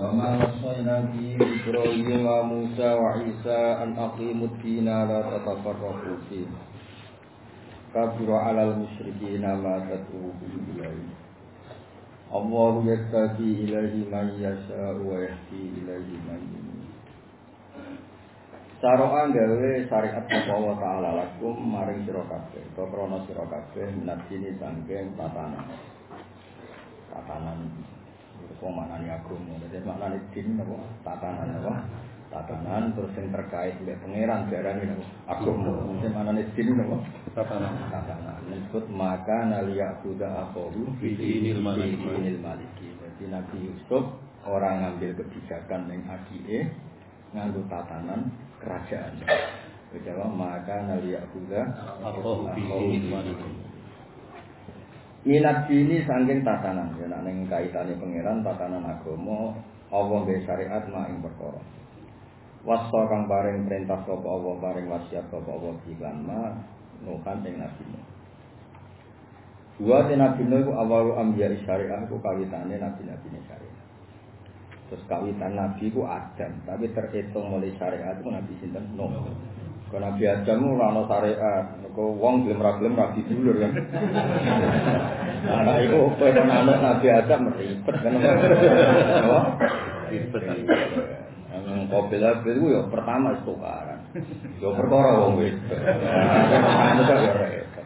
وما وصينا به إبراهيم وموسى وعيسى أن أقيموا الدين لا تتفرقوا فيه كبر على المشركين ما تدعوهم إليه الله يهدي إليه من يشاء ويهدي إليه من ينيب. Saro'an gawe syariat Allah Ta'ala lakum maring sira kabeh, krana sira kabeh minat sini sangking tatanan. Wong maknane agama, dadi maknane din napa? Tatanan apa? Tatanan terus sing terkait mbek pangeran diarani napa? Agama. Sing maknane din napa? Tatanan. Disebut maka naliyakuda aqahu fi dinil maliki. Jadi Nabi Yusuf orang ngambil kebijakan ning adike nganggo tatanan kerajaan. Jawa maka naliyakuda aqahu fi dinil maliki. Minat dini saking tatanan, ya nek ning kaitane pangeran tatanan agama, Allah nggawe syariat ing perkara. Wasa kang paring perintah sapa Allah paring wasiat sapa Allah iklan ma nukan ing nabi. Wa nabi iku awalu ambiya syariat ku kawitane nabi-nabi syariat. Terus kawitan nabi ku Adam, tapi terhitung mulai syariat ku nabi sinten Nuh. Kalau Nabi Adam ora ana syariat, kok wong gelem ra dulur kan. Ana iku kowe anak Nabi Adam ribet kan. Oh, ribet. Kopela itu ya pertama tukaran. Yo perkara wong wis. Ana kok ya repot.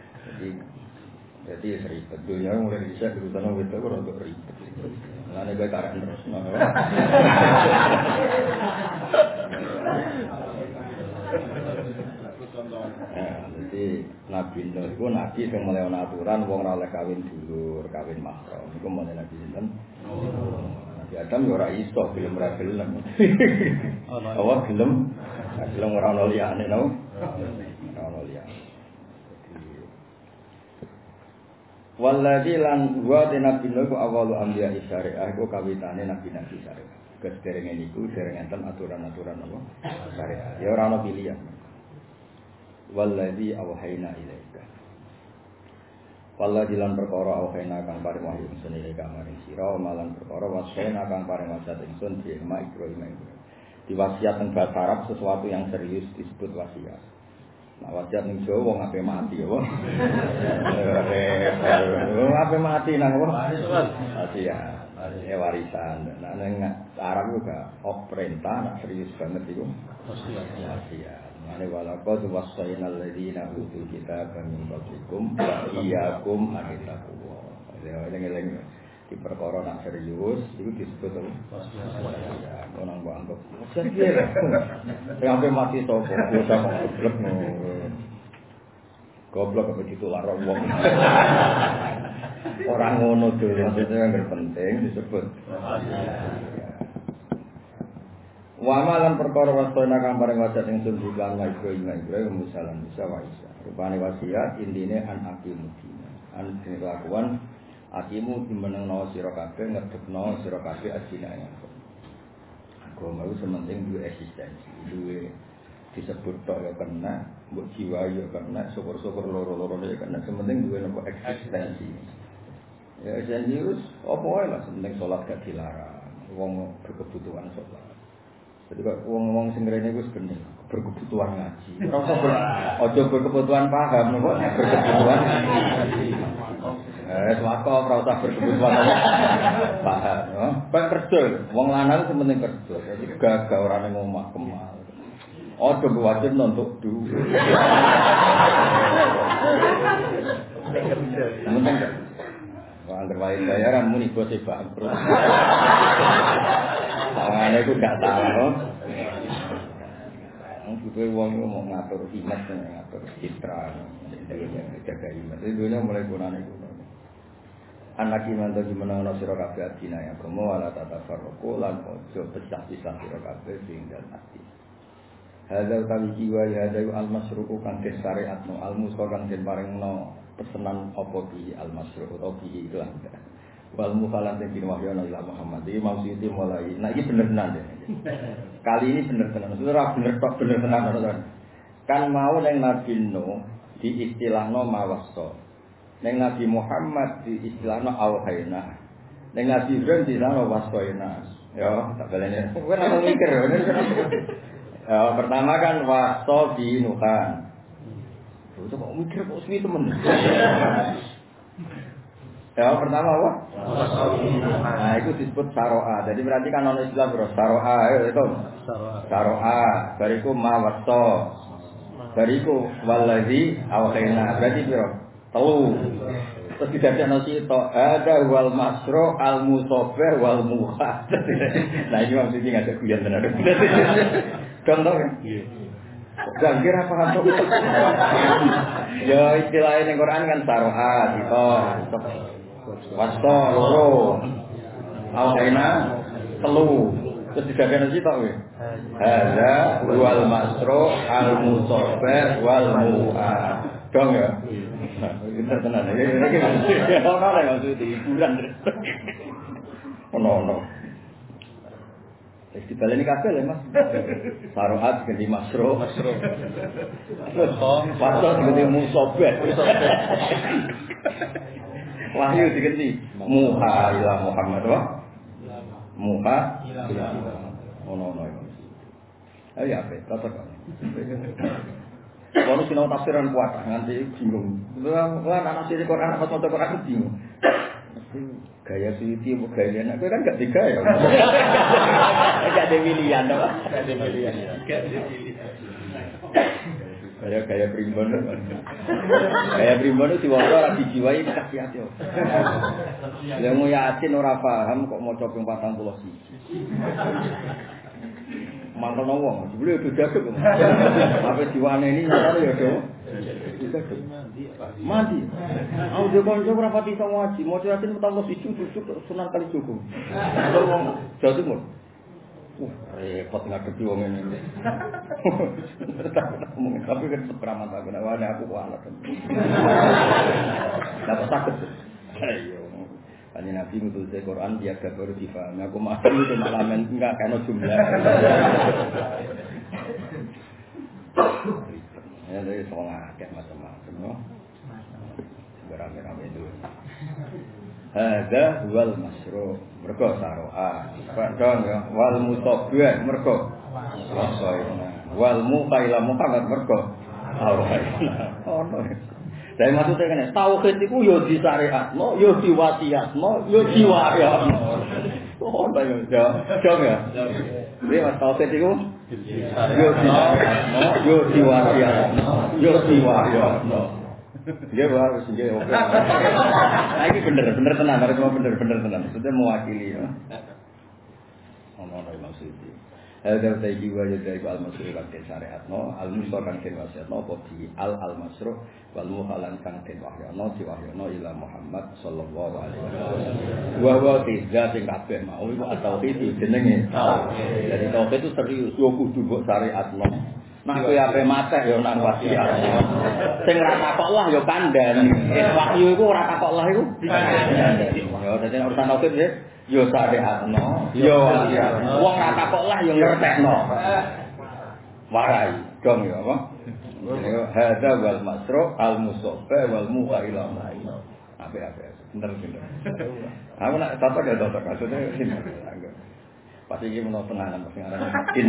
Jadi ribet dunia mulai bisa urusan wong itu ora kok ribet. Lane bae karek terus. Jadi Nabi Nuh itu nabi yang mulai aturan wong ora oleh kawin dulur, kawin mahram. Iku mulai Nabi sinten? Nabi Adam yo ora iso gelem ra gelem. Awak gelem, gelem ora ono liyane no. Ora ono liyane. Walladzi lan wa Nabi Nuh ku awalu anbiya syariah iku kawitane nabi-nabi syariah. Kesederengan niku dereng-enten aturan-aturan apa? Syariah. Ya ora ono pilihan. Walladzi awhayna ilaika. Walladzi lan perkara awhayna kang paring wahyu ingsun ilaika maring sira malan perkara wasena kang paring wasiat ingsun di Ibrahim. Di wasiat teng bahasa Arab sesuatu yang serius disebut wasiat. Nah wasiat ning Jawa wong ape mati ya wong. Wong ape mati nang wong. Wasiat. Warisan. Nah ning Arab juga perintah nak serius banget iku wasiat. Mane walaqad wasainal ladzina utul kitaba min qablikum wa iyyakum an taqwa. Ya eling-eling di perkara nak serius iku disebut wasiat. Ono mbok anggap serius. Sampai mati sapa dosa goblok. Goblok apa ditular wong. Orang ngono dhewe maksudnya yang penting disebut wasiat. Wa malan perkara wasana kang paring wasiat ing sunjukan Ibrahim musalan Musa wa Isa. Rupane wasiat intine an aqimudina. An kelakuan aqimu dimenengno sira kabeh ngedekno sira kabeh ajine. Agama iku sementing duwe eksistensi, duwe disebut tok ya kena, mbok jiwa ya kena, syukur-syukur loro-loro ya kena, sementing duwe nopo eksistensi. Ya eksistensi wis apa wae lah, sementing salat gak dilarang. Wong berkebutuhan salat. Jadi kok wong-wong sing rene iku sebenarnya berkebutuhan ngaji. Ora usah aja berkebutuhan paham kok berkebutuhan ngaji. Sewaktu ora usah berkebutuhan paham, no. Pak kerja, wong lanang sementing kerja. Jadi gagah ora ning omah kemal. Aja wajib nonton duwe. Sementing kerja. Wong anggere wae bayaran muni bos e bangkrut. Sangane ku gak tahu. Kudu wong mau ngatur imat, ngatur citra, jaga imat. Itu dunia mulai gunane kuno. Anak iman to gimana sira kabeh adina ya promo wala tatafarraqu lan ojo pecah-pecah sira kabeh sing dalem ati. Hadza tawi jiwa ya hadza al-masyru'u kang syariatno al-musa kang den paringno pesenan apa di al-masyru'u utawa bi iklan. Wal mufalan sing wahyana ila Muhammad iki maksud mulai. Nah iki bener tenan deh. Kali ini bener tenan. Ora bener tok bener tenan. Kan mau ning Nabi Nuh diistilahno mawassa. Ning Nabi Muhammad diistilahno auhayna. Ning Nabi Ibrahim diistilahno waswaina. Ya, tak balenya. Kowe ora mikir. Ya, pertama kan wasobinukan. Itu kok mikir kok suwi temen. Ya, pertama apa? Nah, itu disebut saro'a. Jadi berarti kan ono istilah bro, saro'a itu. Saro'a. Bariku ma waso. Bariku waladzi awhayna. Berarti bro, telu. Terus didadekno sito, ada wal masro al musafir wal muha. Nah, ini maksudnya ngajak guyon tenan. Contoh ya? Jangkir apa hantu? Ya istilahnya di Quran kan saroha, gitu. Wasto, loro. Awkaina, telu. Terus didadekno sito ya? Ada wal masro al musafir wal muha. Dong ya? Bener tenan. Iki ono lho maksud hiburan. Ono. Wis dibaleni kabeh lho Mas. Saroat ganti masro. Wasto ganti musobeh. Wahyu diganti muha ila Muhammad wa. Muha ila ono. Ayo apa? Kata. Kalau sinau tafsiran kuat, nanti bingung. Lan anak siri Quran apa maca Quran bingung. Gaya suwiti mau gaya anak kan gak digaya. Gak ada pilihan toh. Gak ada pilihan. Gaya primbon. Gaya primbon itu diwaca ora dijiwai kasih ati. Lah mau yasin ora paham kok maca ping 41. Mangkel wong, jebule do jaduk. Apa diwaneni nyatane ya do. Mandi. Aku dhe kanca ora pati iso ngaji, maca yasin mutawal siji duduk Sunan Kalijogo. Terus wong jaduk mun. Repot ngadepi wong ngene. Tapi kan sepraman tak kena wae aku kualat. Dapat sakit. Ayo. Kanjeng Nabi nutul Quran dia gak baru difahami. Aku masih itu malah enggak kena jumlah. Ya dari soal akeh macam-macam, no. Rame-rame itu. Hadza wal masru mergo saroa. Padahal ya wal mutabah mergo wasaina. Wal muqaila Muhammad mergo awraina. Ono. Saya maksudnya kan, tauhid itu yo disyariatno, yo diwasiatno, yo diwayatno. Oh, tak yo, jong ya. Ini mas tauhid itu yo disyariatno, yo diwasiatno, yo diwayatno. Dia harus nggih oke. Nah ini bener tenan, harus mau bener tenan. Maksudnya mewakili ya. Ono maksudnya. Hadza tayyiba yadai al-masruh kan syariatno al-musa kan wasiatno apa di al-masruh wal muhalan kan wahyano diwahyano ila Muhammad sallallahu alaihi wasallam. Wa tiga sing kabeh mau iku tauhid jenenge tauhid. Jadi tauhid itu serius yo kudu mbok syariatno. Nah kowe ape mateh yo nang wasiat. Sing ora takok Allah yo kandhani. Wahyu iku ora takok Allah iku. Yo dadi urusan tauhid ya. Yo syariatno, yo wasiatno. Wong ora takok lah yo ngertekno. Warai, dong ya apa? Hadza wal masru al musafa wal muqaila. Apa-apa. Bener. Aku nak tapak ya tapak maksudnya sini. Pasti iki menawa tenanan pasti ngaran kin.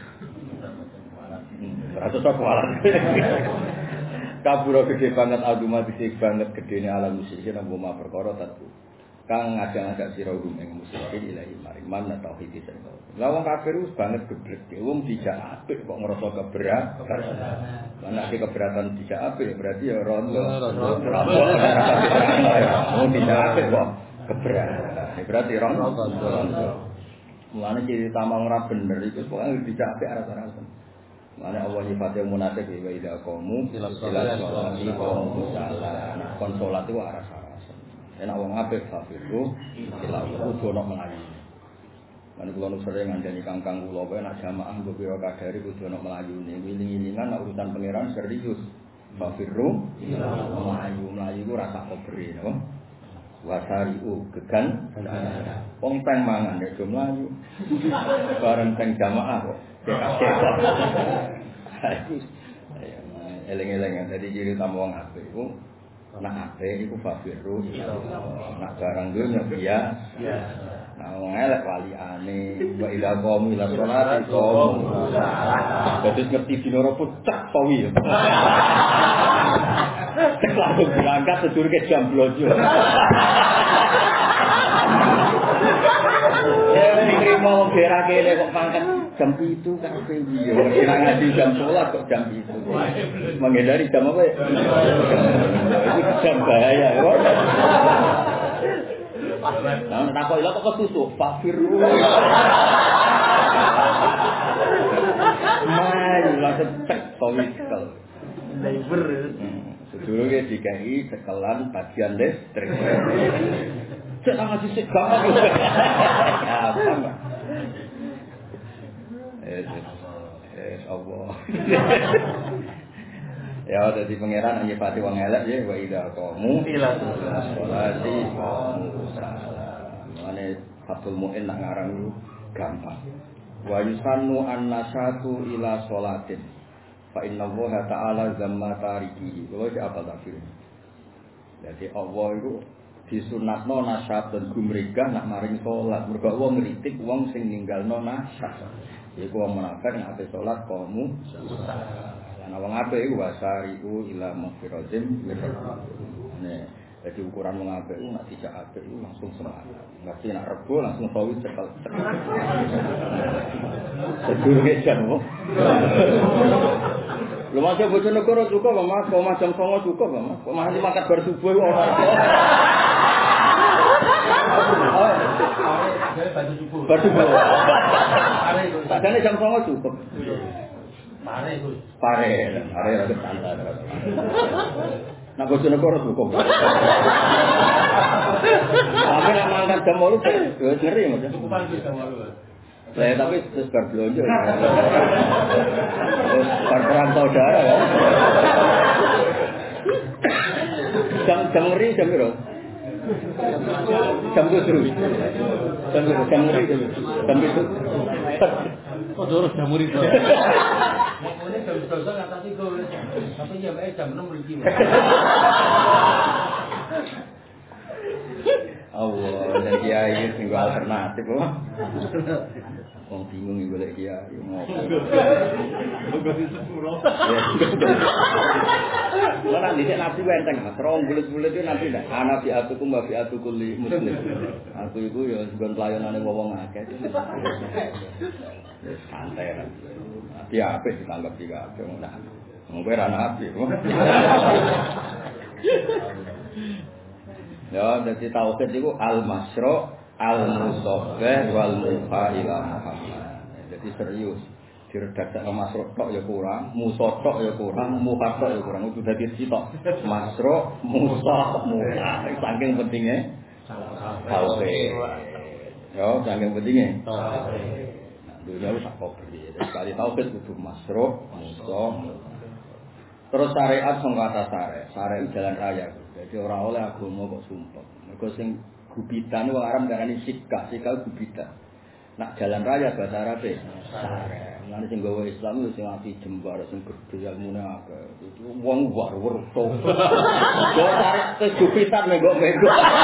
Rasa sakualan. Kaburo gede banget automatis banget gedene alam musik nang omah perkara tatu. Kang ngajak-ngajak sira ing musyrikin ilahi maring man tauhid iki. Lah wong kafir wis banget geblek. Wong dijak apik kok ngrasa keberatan. Lah nek keberatan dijak apik berarti ya rondo. Wong dijak apik kok keberatan. Berarti rondo. Mulane ciri tamang ora bener iku pokoke dijak apik arah-arah. Mana Allah nyifatnya munafik wa idza qamu ila sholati qamu salah. Nah, kon salat iku arah-arah. Enak wong apik safiru ila kudu ana melayu. Lan kula nu sering ngandani kangkang kula wae nek jamaah nggo pira kadare kudu ana melayune. Wiling-wilingan nek urusan pangeran serius. Safiru ila melayu ku rasa kobri napa? Wasariu gegan. Wong teng mangan nek do mlayu. Bareng teng jamaah kok. Eleng-eleng dadi ciri tamu wong apik iku nak apik iku fafiru nak barang dunya biasa. Nah wong elek waliane wa ila qaum ila sholati qaum. Dadi ngerti dina ora pucak pawi. Lalu berangkat sedurunge jam blojo. Diterima wong daerah kene kok pangkat jam itu kabeh piye. Ora ngaji jam 11 kok jam itu. Menghindari jam apa ya? Itu jam bahaya. Nah, takok lha kok kesusuk fafiru. Mari langsung cek towikal. Labor. Sedurunge dikai cekelan bagian listrik. Cek ngaji sik gampang. Gampang. Allah. Ya dadi pangeran nyifati wong elek ya wa ida qamu ila sholati mane fatul mu'in nak ngarang itu gampang. Wa yusannu an-nasatu ila sholatin. Fa inna Allah ta'ala zamma tarikihi. Kalau apa takfir? Jadi Allah itu disunatno nasyat dan gumregah nak maring salat. Mergo wong ngritik wong sing ninggalno nasyat. Iku wong munafik nek ape salat kamu ana wong apik iku wasariku ila maghfiratin nek dadi ukuran wong apik nek dijak apik iku langsung semangat. Ngerti nek rebo langsung sawi cekel. Sedurunge jam. Lho masih Bojonegoro cukup apa Mas? Kok macam songo cukup apa Mas? Kok masih makan bar subuh ora. Batu subuh. Padahal jam 09.00 cukup. Pare itu. Pare rada santai. Nah Bojonegoro cukup. Tapi nak mangkat jam 8 wis ngeri Mas. Cukupan jam 8. Tapi terus berbelanja. Terus perang saudara ya. Jam ngeri jam berapa? Jam 7. Jam ngeri jam 7. Oh, terus jam ngeri. Ini jam 12 ngatasi go. Tapi jam 6 mriki. Allah, dan kiai sing alternatif kok. Wong bingung iki golek kiai ngopo. Kok iso sepuro. Ora nek nabi wenteng, terong bulet-bulet itu nabi ndak. Ana fi atukum wa fi atukul muslim. Aku iku ya segon pelayanane wong akeh. Santai ra. Dia apik ditanggap juga apik ngono. Wong ora nabi. Ya, jadi tauhid itu al-masra' al-musabbah wal mufaila Muhammad. Jadi serius. Diredaksi masra' tok ya kurang, musa tok ya kurang, muha tok ya kurang. Itu dadi sitok. Masra', musa, muha. Saking pentingnya tauhid. Ya, saking pentingnya tauhid. Nah, dunia wis sak kopi. Sekali tauhid kudu masra', musa, muha. Terus syariat sing kata syariat jalan raya. Jadi ora oleh agama kok sumpah. Mergo sing gubitan wong Arab darani sikah gubitan. Nak jalan raya bahasa Arab e syariat. Lan sing gawe Islam yo sing ati jembar sing gedhe ilmune akeh. Itu wong war-war to. Yo syariat ke gubitan menggo-menggo.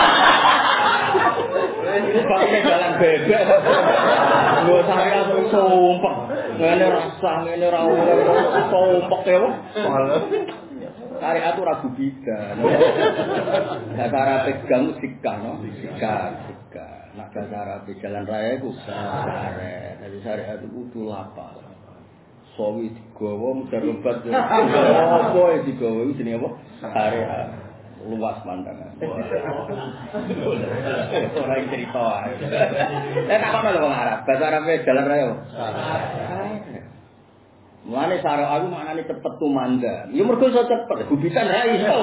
Ini pakai jalan bebek. Lho syariat sumpah. Ngene rasa ngene ra oleh sumpah ya. Syariat ora gubidan. Nek cara pegang sikah no, sikah. Nek cara jalan raya iku syariat. Jadi syariat itu kudu lapal. Sawi digawa mudarobat. Apa digawa iki jenenge apa? Syariat. Luas pandangan. Ora cerita ae. Tak kono lho wong Arab. Bahasa Arab jalan raya. Mulane saro aku maknane cepet tumanda. Ya mergo iso cepet, gubisan ra iso.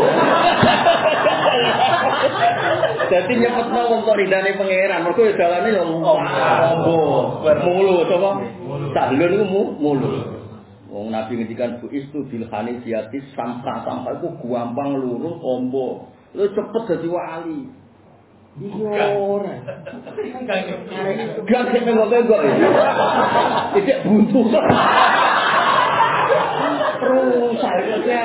Dadi nyepetno wong kok rindane pangeran, mergo ya dalane yo ombo, mulu sapa? Tahlul iku mulu. Wong Nabi ngendikan bu istu bil hanifiyati sampai iku gampang lurus ombo. Lu cepet dadi wali. Iya ora. Gak menggo-menggo. Iki buntu. Rusak ya.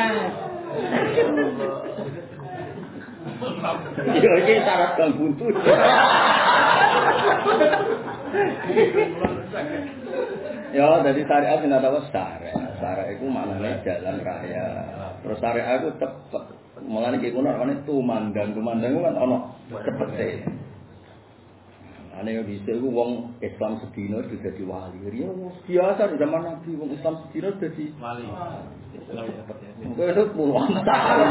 Iki syarat kang buntu. Ya, jadi syariat tidak tahu syariat. Syariat itu maknanya jalan raya. Terus syariat itu cepet. Mulanya kayak kuno, kan itu tumandang itu kan ono cepet sih. Ane yo bisa iku wong Islam sedina sudah jadi wali. Ya biasa di zaman Nabi wong Islam sedina jadi wali. Mungkin itu puluhan tahun.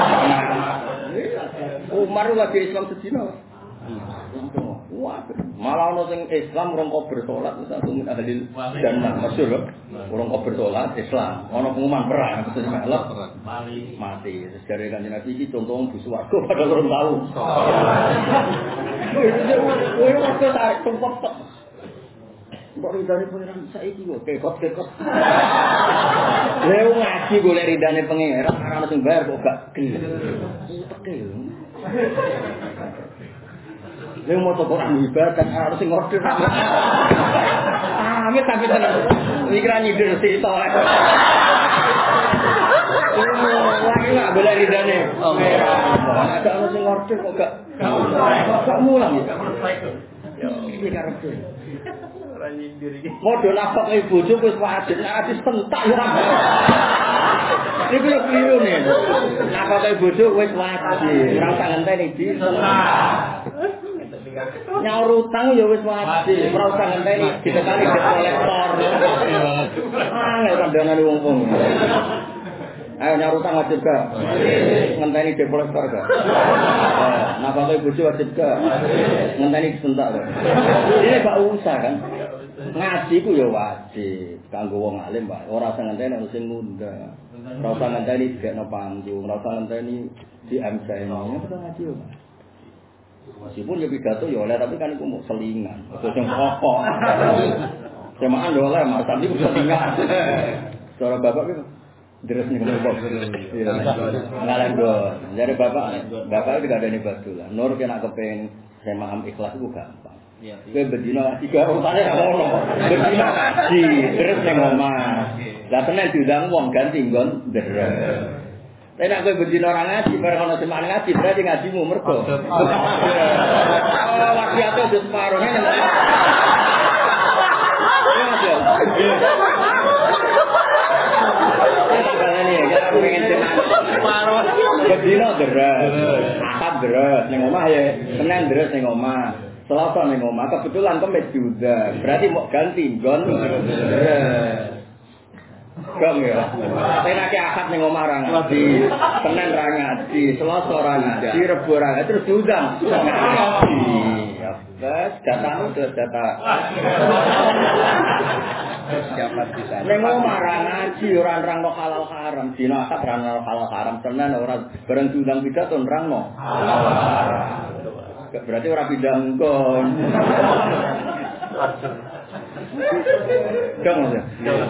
Umar lagi Islam sedina. Wah, malah ono sing Islam urung kober salat satu min ahli jannah masyhur lho. Urung kober salat Islam. Ono pengumuman perang mesti melok mati. Sejare Kanjeng Nabi iki contoh wong swarga padahal urung tau. Kowe waktu tarik tumpuk tok. Mbok ridane pangeran saiki kok kekot. Lha ngaji golek ridane pangeran ora ono sing bayar kok gak gelem. Teke. Lha mau Quran ibadah kan harus sing order. Amit tapi tenan. Pikiran nyindir sito. Lagi enggak boleh ridane. Ada ono sing order kok gak mulang ya. Yo iki karepe. Ora nyindir iki. Modho nafak e bojo wis wajib nek hadis pentak ya. Iku yo kliru nih. Nafak e bojo wis wajib. Ora usah ngenteni di pentak. Nyaur utang ya wis wajib, ora usah ngenteni ditekani debt kolektor. Angel kandhangane wong-wong. Ayo nyaur utang wajib gak? Ngenteni debt kolektor gak? Nah, pakai bojo wajib gak? Ngenteni disentak gak? Ini gak usah kan? Ngaji ku ya wajib kanggo wong alim, Pak. Ora usah ngenteni ana sing ngundang. Ora usah ngenteni digekno panggung, ora usah ngenteni di MC-ne. Ya kita ngaji yo, Pak. Meskipun ya pidato ya oleh tapi kan itu mau selingan. Itu yang pokok. Jemaah ya oleh mas tapi selingan. Cara bapak itu deres nih kalau ngalang dong. Jadi bapak juga ada nih batulah. Nur kena kepengen jemaah ikhlas itu gampang. Kue bedino 3 urutannya nggak mau. Bedino haji deres yang ngomong. Lah tenan diundang wong ganti nggon deres. Tapi nak kowe bendina orang ngaji, bareng ana semak ngaji, berarti ngajimu mergo. Oh, wakiate wis separo ngene. Ya, pengen separo. Bendina deres, Ahad deres ning omah ya, Senin deres ning omah. Selasa ning omah, kebetulan Kamis diundang. Berarti mau ganti nggon. Gak ya. Saya akad ning omah ra ngaji, Senin ra ngaji, Selasa ra ngaji, Rebo ra ngaji, terus diundang. Ngaji. Ya, wes datamu terus data. Siapa bisa. Ning omah ra ngaji, ora nerangno halal haram, dina akad ra nerangno halal haram, Senin ora bareng diundang pidato nerangno. Berarti ora pindah ngkon. Dong ya.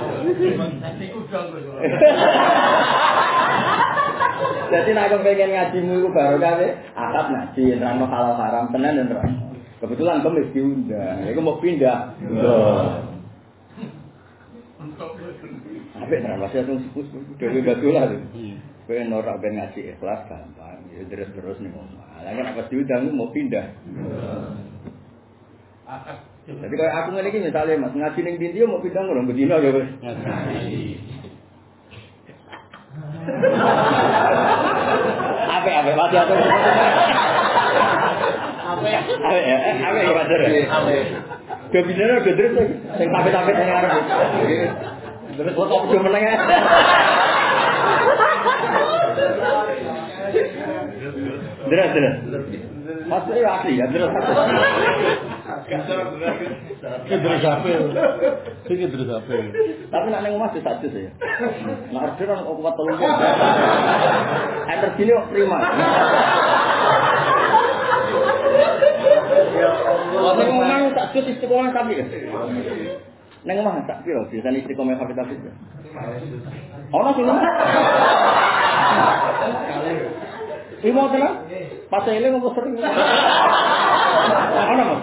Jadi nek aku pengen ngajimu iku baru kae, akad ngaji, nerangno halal haram, Senin dan nerangno. Kebetulan Kamis diundang, iku mau pindah. Apik tenan masih langsung sipus dhewe batulah. Kowe norak ben ngaji ikhlas gampang, ya terus ning omah. Lah nek pas diundang mau pindah. Jadi kalau aku ngene iki misale Mas ngaji ning ndi mau pindah ngono bedino ya wis. Apa masih aku. Apa ya Mas. Kebinane gedres sing tapet-tapet ning arep. Terus kok ojo meneng. Deres. Masih asli ya deres. Terus apa? Tapi nek ning omah disadus ya. Nek order ono kuat tolong. Tergini kok terima. Ning omah tak cut istiqomah tapi. Ning omah tak piro biasane istiqomah tapi. Ono sing Imo tenan? Pas eling kok sering. Ono Mas.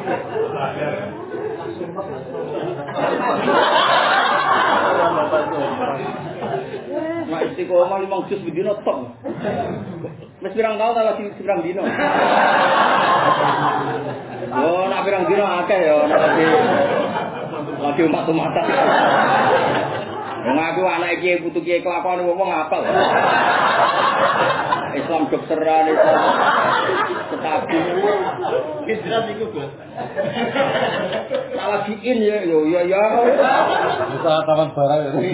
Mak istiqomah 5 juz bedino tok. Wis pirang taun ta lagi pirang dino. Yo nak pirang dino akeh yo nek lagi umat-umatan. Wong aku anak kiai putu kiai kelakuan ngomong apal. Islam dokteran Islam tetapi hijrah iku, Bos. salah bikin ya yo ya. Usaha taman barang ini.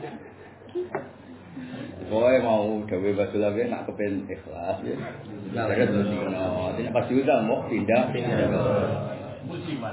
Kowe mau dhewe basul lagi nak kepen ikhlas ya. Nah, terus dino, dina pas diundang mau pindah. Musiman.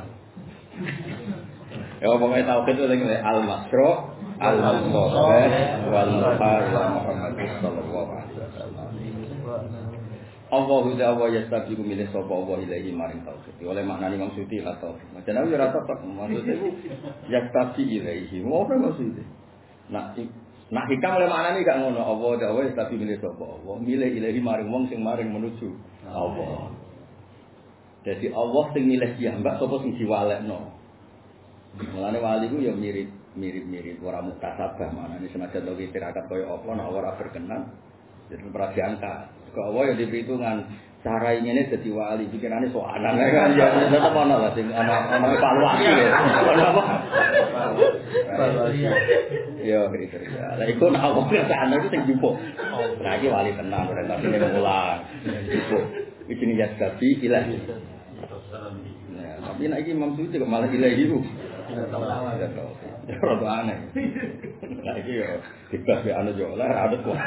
Ya pokoknya tauhid itu lagi al-masro, al-mustafa, wal-muhar ila Muhammad sallallahu alaihi wasallam. Allahu ta'ala yastabiqu milih sapa Allah ilahi maring tauhid. Oleh maknane Imam Suyuti la tauhid. Macam ana ora tepat maksudnya yastabi ilahi. Apa maksudnya? Nak hikam oleh maknane gak ngono. Allah ta'ala yastabi milih sapa Allah, milih ilahi maring wong sing maring menuju Allah. Jadi Allah sing milih dia mbak sapa sing diwalekno. Mulane wali ku ya mirip ora muktasabah maknane senajan to tirakat kaya apa nek ora berkenan jadi ora diangkat. Kok Allah ya diperhitungan cara ingene dadi wali pikirane sok anak kan ya tetep ana lah sing ana evaluasi ya. Ana apa? Ya kriteria. Lah iku nek apa ana iku sing jupuk. Lah iki wali tenan ora tapi nek mulang. Jupuk. Iki niat gabi ilahi. Nah, tapi nek iki Imam Suyuti kok malah ilahi ku. Rada aneh. Lah iki yo dibahas be anu yo lah ada kok.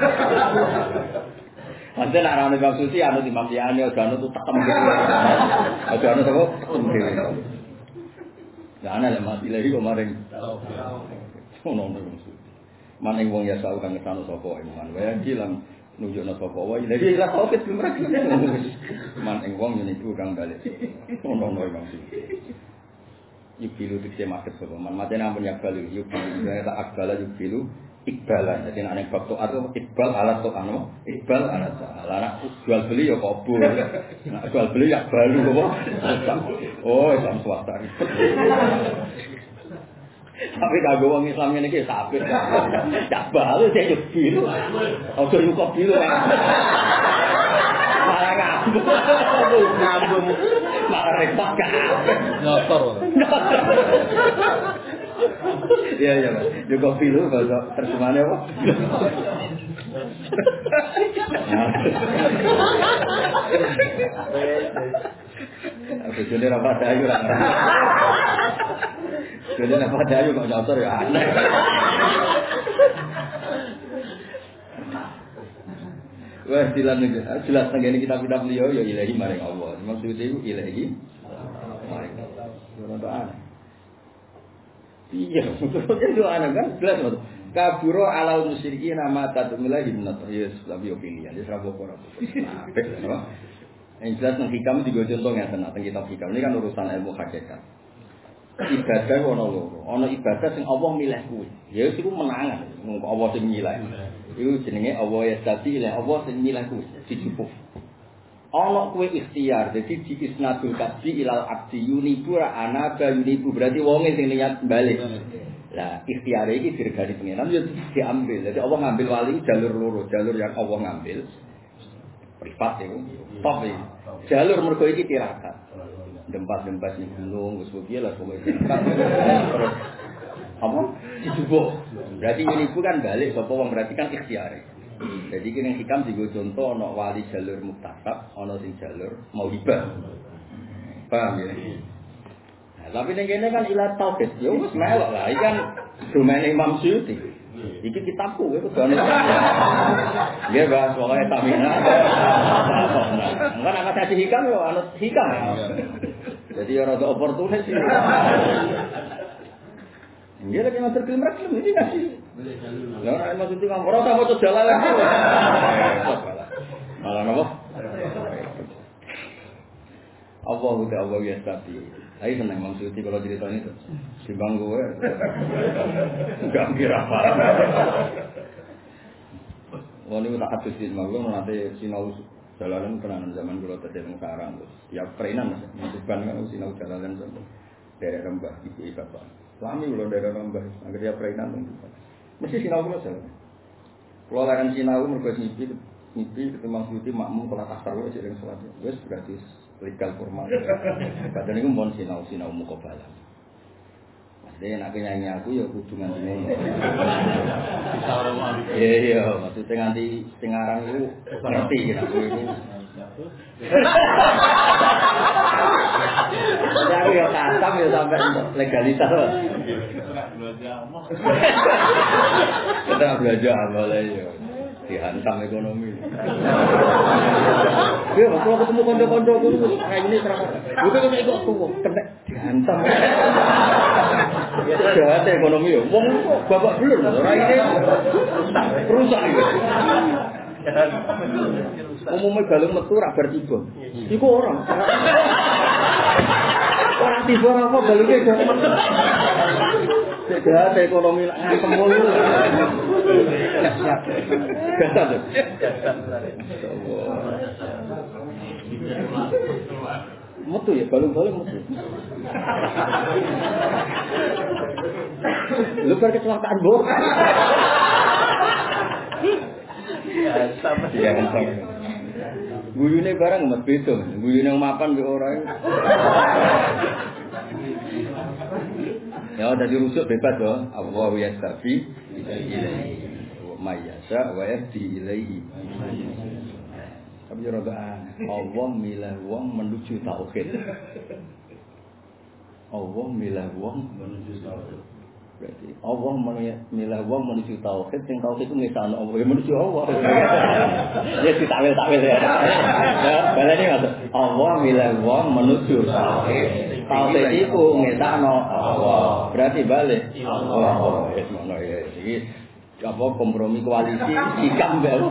Anten nek ana Imam Suyuti anu Imam Liyane aja anu tekem gitu. Aja anu sapa tekem gitu. Ya ana lek mati lagi kok maring. Ono Imam Suyuti. Maning wong ya tau kang ngetano sapa iman. Wae bilang nunjukno sapa wae. Lagi lah tauhid lumrah. Maning wong yen iku kang balik. Ono Imam Suyuti. Yubilu dikse maksud sapa man matene ampun yakbalu yubilu ta akbala yubilu ikbalan dadi nek bab to'at ikbal ala to'ano ikbal ala ala jual beli ya kabur nek jual beli ya balu apa oh Islam swasta tapi kanggo wong Islam ngene iki sapit tak balu sing yubilu ojo yuko bilu malah ngambung malah repot Nyotor. Iya Mas. Juga pilu bahasa terjemahannya apa? Aku jadi rapat ayu lah. Jadi rapat ayu kok nyotor ya aneh. Wah jelas tengene kitab-kitab beliau ya ilahi maring Allah. Maksudnya itu ilahi maring Allah. Ora aneh. Iya, itu aneh kan jelas betul. Kaburo alal musyrikin nama tadmilahi minat yes tapi opinian dia serabo ora. Yang jelas nang hikam juga contoh ngeten teng kitab hikam ini kan urusan ilmu hakikat. Ibadah ono loro. Ono ibadah sing Allah milih kuwi. Ya iku menangan. Mung Allah sing milih. Iku jenenge Allah ya dadi lah Allah sing milih kuwi dijupuk. Ono kuwi ikhtiar. Dadi di isnadul kabdi ilal abdi yunibu ra anaba yunibu berarti wonge sing niat balik. Lah ikhtiar iki diregani pengenan ya diambil. Jadi Allah ngambil wali jalur loro, jalur yang Allah ngambil privat itu. Top iki. Jalur mergo iki tirakat. Dempas-dempas ning gunung wis piye lah pokoke. Terus apa? Dijupuk. Berarti yunibu kan balik sapa wong berarti kan ikhtiar. Jadi kene hikam digo contoh ana wali jalur muktasab, ana sing jalur mauhibah. Paham ya? Nah, tapi ning kene kan ilat tauhid, ya wis melok lah. Iki kan domain Imam Suyuti. Iki kitabku kowe kudu ana. Nggih, Mas, pokoke tamina. Enggak ana kasih hikam yo ana hikam. Jadi ora ada oportunis sih. Nggih lek matur kelem iki kasih. Lah ora maksud iki ora usah foto jalalan. Malah napa? Allahu ta'ala ya sapi. Ayo seneng maksud iki kalau ceritanya itu. Di bangku ya. Enggak kira apa. Wong niku tak hadisin mawon nanti sinau jalanan tenanan zaman kula tadi teng sarang terus. Ya prenan Mas. Bukan kan sinau jalanan sampai daerah Rembah ibu bapak. Lami kula daerah Rembah. Angger ya prenan teng. Mesti sinau kula jalan. Kula laran sinau mergo ngipi ketemu Suyuti makmum kula tasar wae sing salat. Wis berarti legal formal. Padahal niku mon sinau muqabalah. Dene nek nyanyi aku ya kudu nganti ngono. Sarung. Iya, maksudnya nganti sing aran iku ngerti nek kowe iku. Ya aku ya katam ya sampai legalitas. Kita belajar amal ya. Dihantam ekonomi. Ya, kalau ketemu kanca-kanca aku kayak gini terang. Gue kok ikut aku kena dihantam. Jahat ekonomi ya. Wong babak belur ora ini rusak iki. Umumnya galung metu ra bar tiba. Iku orang. Orang tiba apa galungnya kok. Jahat ekonomi ngantem mulu. Gasan. Metu ya, balung-balung metu. Lu bar kecelakaan bor. Ya, guyune barang mas beda. Guyune mapan mbek ora. Ya dadi rusuk bebas to. Allah yastafi ilaihi. Wa mayasa wa yahdi ilaihi. Tapi yo rada Allah milah wong menuju tauhid. Allah milah wong menuju tauhid. Berarti Allah milah wong menuju tauhid, sing tauhid itu ngesano Allah menuju Allah. Ya ditakwil-takwil ya. Ya, balane maksud Allah milah wong menuju tauhid. Tauhid iku ngesano Allah. Berarti balik Allah. Ya ngono ya. Iki apa kompromi koalisi sikap mbek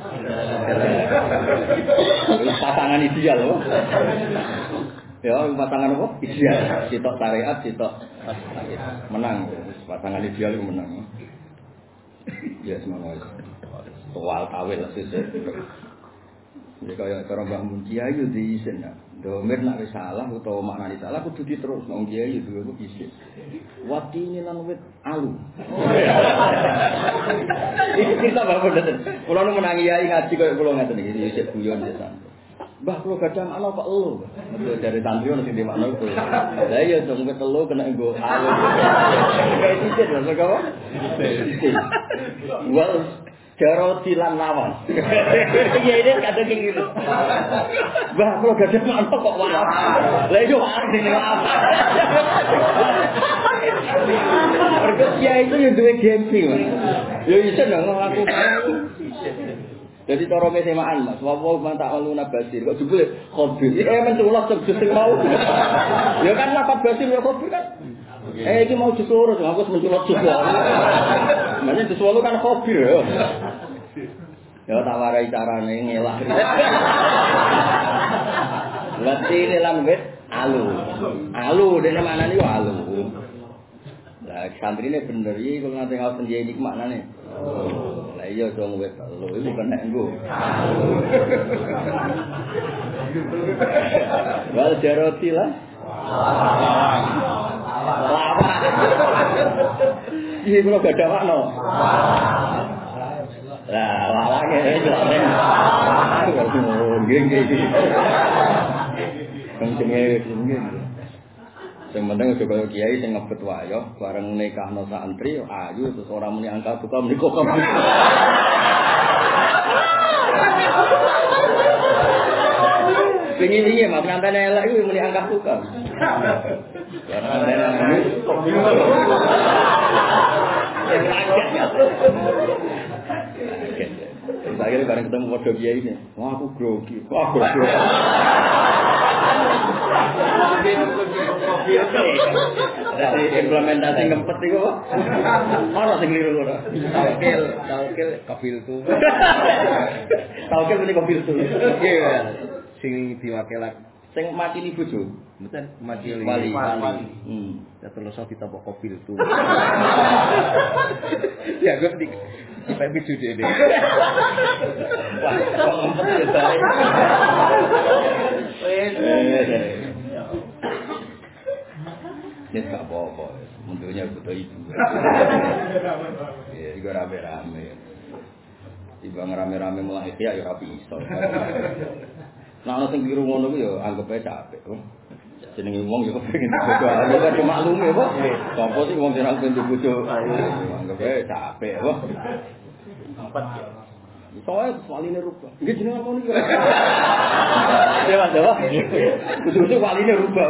pasangan ideal loh. Ya, pasangan apa? Ideal. Sitok syariat, sitok menang. Pasangan ideal itu menang. Ya semoga soal tawil sesuk. Jadi kaya cara Mbah Mun Kiai yo diisin. Domir nek wis salah utawa maknane salah kudu diterus nang Kiai yo kudu isin. Watine lan wit alu. Iki cerita Mbah Mun. Kula nu menangi Kiai ngaji kaya kula ngaten iki isih guyon ya santai. Mbah kula gadang ana kok elo. Dari santri ono sing dimakno iku. Lah iya dong wit elo kena nggo alu. Kayak isin lho kok apa? Wal Jaroti lan lawan. Iya ini kadang kayak gitu. Bah, kalau gak ada mana kok maaf. Lah itu arti maaf. Perkara itu yang dua gengsi, mas. Ya bisa nggak ngaku. Jadi cara mesemaan mas, wawo mantap aluna basir. Kok jebule khobil. Menculok sebut sing mau. Ya kan lapat basir ya khobil kan. Iki mau disuruh, aku menculot juga. Makanya disuruh kan hobi ya. Ya tak warai carane ngelak. Lati ini lan wit alu. Alu dene maknane yo alu. Lah santrine bener iki kok nate ngaos penjene iki maknane. Lah iya dong wit alu iku kena nggo. Wal jaroti lah. Lawak. Iki kula gak ada makna. Lah, lawake jelane. Nggih. Kencenge. Sing penting aja kaya kiai sing ngebet wae bareng nikahno santri ayu terus ora muni angka buka menika kok. Wingi-wingi mak ngantene elek kuwi muni angka buka. Akhirnya bareng ketemu padha kiai ini. Wah aku grogi. Dari implementasi ngempet itu ana sing keliru ora. Taukil kafiltu. Taukil muni kafiltu. Iya. Sing diwakilake sing makili bojo. Mboten makili wali. Ya terus ditampa kafil tu. Ya gue di sampai bojo dhewe. Wah, kok ngempet ya bare. Yes, gak apa-apa. Munculnya butuh ibu. Ya, juga rame-rame. Tiba ngerame-rame mulai ya rapi iso. Nah, ana sing keliru ngono ku ya anggap ae capek. jenenge wong yo kepengin bojo ayu kan cuma lume apa? Sopo sih wong jeneng ben bojo ayu. Anggap capek apa? Empat. Soalnya waline rubah. Nggih jenenge ngono iki. Dewa. Kudu waline rubah.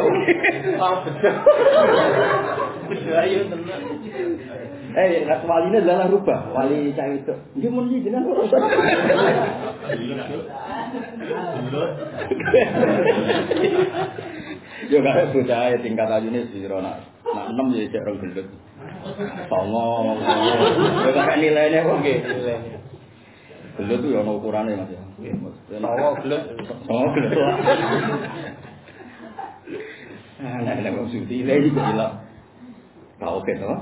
Betul ayo tenan. Waline adalah rubah. Wali cah itu. Nggih mun iki jenengan ora usah. Yo kare bocah tingkat ayune sira nak 6 ya cek rong gelut. Songo. Yo kare nilainya kok nggih. Gelut itu ana ukurane Mas ya. Songo gelut. Nek wong suci lagi gila. Tau keto.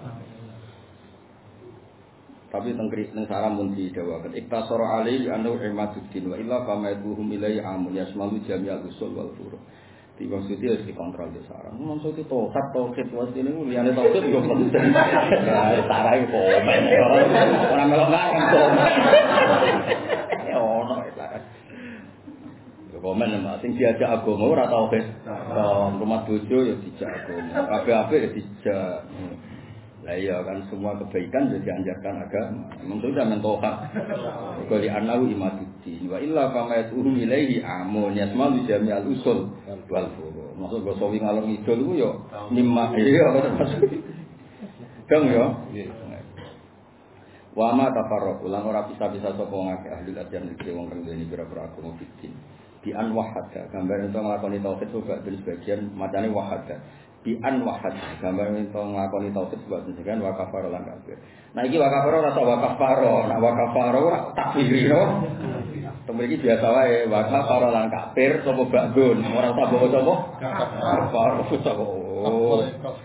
Tapi tengkri nang saram mun didawaken iktasara alaihi anu imaduddin wa illa kama yatuhum ilai amun yasmalu jami'al usul wal furu'. Tiba suci harus dikontrol di sarang. Maksud itu tauhid was ini liyane tauhid yo penting. Ya sarai komen. Ora melok ngarep komen. Ya ono sarai. Yo komen mak sing diajak agama ora tauhid. Rumah bojo yo dijak agama. Kabeh-kabeh yo dijak. Lah iya kan semua kebaikan sudah dianjurkan agama. Memang sudah mentohak. Qali annahu imaduddin wa illa kama yatuhum ilaihi amun yasmalu jami'al usul wal furu'. Maksud basa wi ngalor ngidul ku yo nimma iya maksud. Dong yo. Wa ma tafarraqu lan ora bisa-bisa sapa ngake ahli ajan iki wong kang duweni pira-pira agama fitin. Di an wahada gambar ento nglakoni tauhid coba dari sebagian macane wahada. Di an wahad gambar ento nglakoni tauhid sebab jenengan wa kafara lan kafir. Nah iki wa kafara ora wa kafara, nek wa kafara ora takfiri no. Temen iki biasa wae wa kafara lan kafir sapa bakun, ora usah bawa sapa? Kafara sapa. Oh.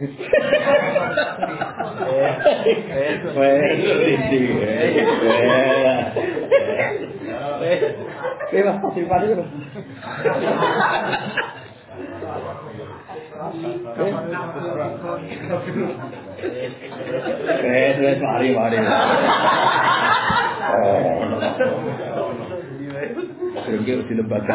Mas sifat itu. Mari. Sering dilebatan.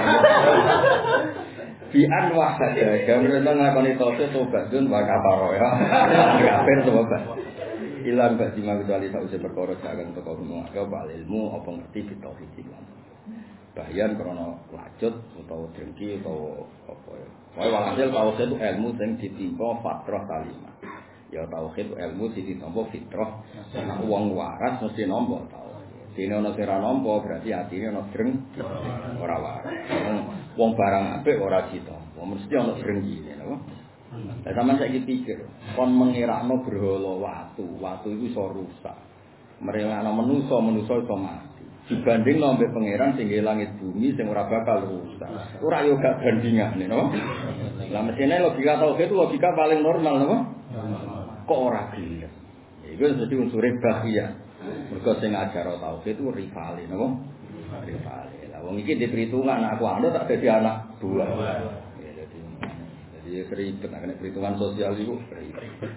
Bi'an wahada, gambar nglakoni tauhid tobat dun wa kafaro ya. Kafir tobat. Ilang bak di kecuali sausé perkara jangan teko rumah ke ilmu apa ngerti tauhid ilang. Bayan krana lacut utawa drengki utawa apa ya. Wae walhasil tauhid itu ilmu sing ditimpa fatrah salimah. Ya tauhid ilmu sing ditampa fitrah. Nek wong waras mesti nampa tauhid. Dene ana sing ora nampa berarti atine ana dreng ora waras. Wong barang apik ora ditampa, mesti ana drengki napa. Lah sampeyan saiki pikir, kon mengirakno berhala watu iku iso rusak. Merelakno manusa iso mati. Dibanding ambek pangeran sing langit bumi sing ora bakal rusak. Ora yo gak bandingane no. Lah mesine logika tauhid itu logika paling normal no. Kok ora gelem. Iku dadi unsur bahaya. Mergo sing ngajar tauhid itu rivale no. Rivale. Lah wong iki diperhitungan aku anu tak dadi anak buah. Jadi ribet nek perhitungan sosial itu ribet.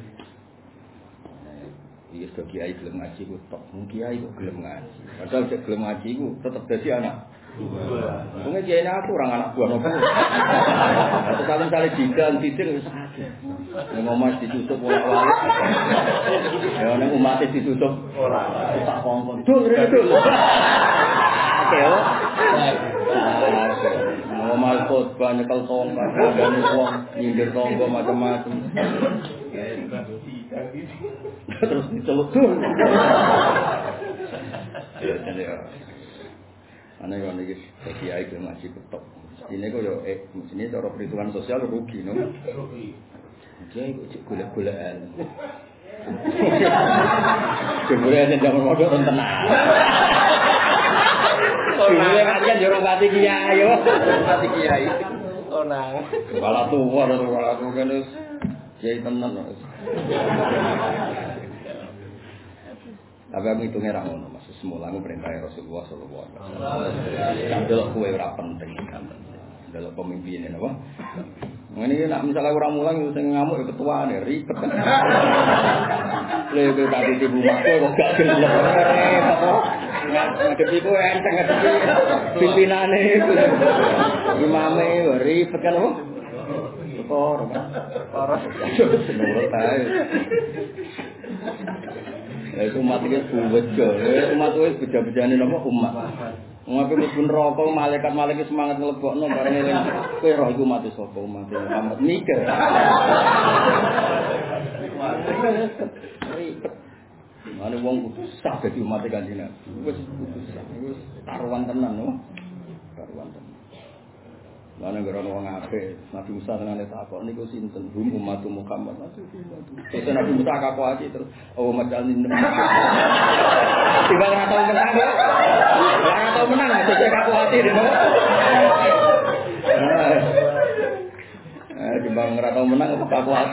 Iki kok kiai gelem ngaji ku tok, mung kiai kok gelem ngaji. Padahal cek gelem ngaji ku tetep dadi anak. Wong kiai aku ora anak buah nopo. Atau kali digan titik wis akeh. Nek ngomong ditutup ora wae. Ya nek umat ditutup ora. Tak kongkon. Dul. Oke yo. Ngomong khotbah nyekel tongkat, ngandani wong nyindir tonggo macam-macam. Terus diceluk tuh. Ya jadi ya. Ana yo niki kiai ke ngaji ketok. Ini kok yo ini cara perhitungan sosial rugi no. Rugi. Kiai kok golek-golekan. Kemudian jangan modal tenan. Ini kan jorong pati kiai yo. Pati kiai. Oh nang. Kepala tuwa kepala aku kan wis kiai tenan. Tapi aku hitungnya ra ngono, Mas. Semula aku perintah Rasulullah sallallahu alaihi wasallam. Kan delok kowe ora penting kan. Delok pemimpin napa? Ngene nek misalnya ora mulang sing ngamuk ya ketuane ribet. Lha kok tak di rumah kok gak gelem. Ngadepi ku enteng ngadepi pimpinane. Imame ribet kan apa? Perkara. Senurut ae. Itu umat iki buwet go. Umat wis beja-bejane napa umat. Ngapain mlebu neraka malaikat-malaikat semangat nglebokno bareng eling kowe roh iku mati sapa umat Muhammad mikir. Mane wong kudu sah dadi umat Kanjeng Nabi. Wis kudu sah. Wis karuan tenan no. Karuan tenan. Mane gara wong apik, Nabi Musa tenane takok niku sinten? Umat Muhammad. Terus Nabi Musa kakuati terus umat Kanjeng Nabi. Tiba ora tau menang. Ora tau menang, terus kakuati dene. Timbang ora tau menang kakuati.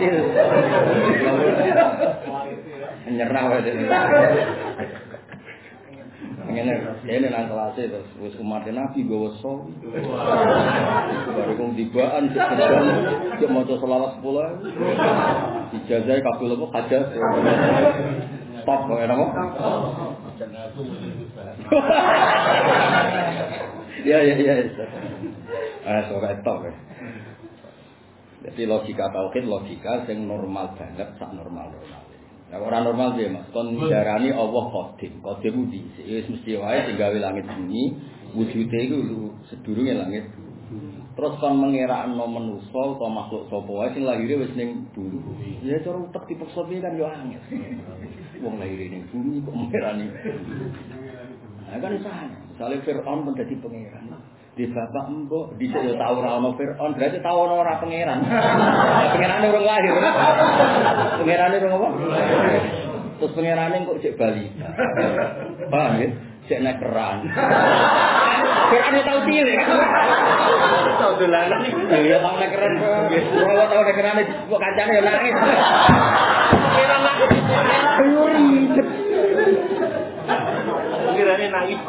Nyerah wae. Ngene nang kelas terus wis umat Nabi gowo so. Baru kong tibaan sekedar cek maca selawat 10. Dijazai kabul apa hajat. Stop kok ana apa? Ya. Sok stop. Jadi logika tauhid logika sing normal banget sak normal-normal. Nah, orang normal dia mas, kon darani Allah qadim. Qadim di wis mesti wae sing gawe langit bumi, wujude iku sedurunge langit. Terus kon mengerakno manusa utawa makhluk sapa wae sing lahire wis ning bumi. Ya cara utek dipaksa piye kan yo angel. Wong lahire ning bumi kok mengerani. Nah kan salah. Misale Firaun pun dadi pangeran. Di bapak mbok dhisik yo tau ora ana Firaun, berarti tau ana ora pangeran. Pangerane urung lahir. Pangerane urung apa? Terus pangerane kok cek balita. Paham ya? Cek nek keran. Firaun tau cilik. Tau dolanan iki. Ya tau nek keran. Ora tau nek kerane kok kancane yo nangis. Kira nangis. Ribet. Kirane nangis.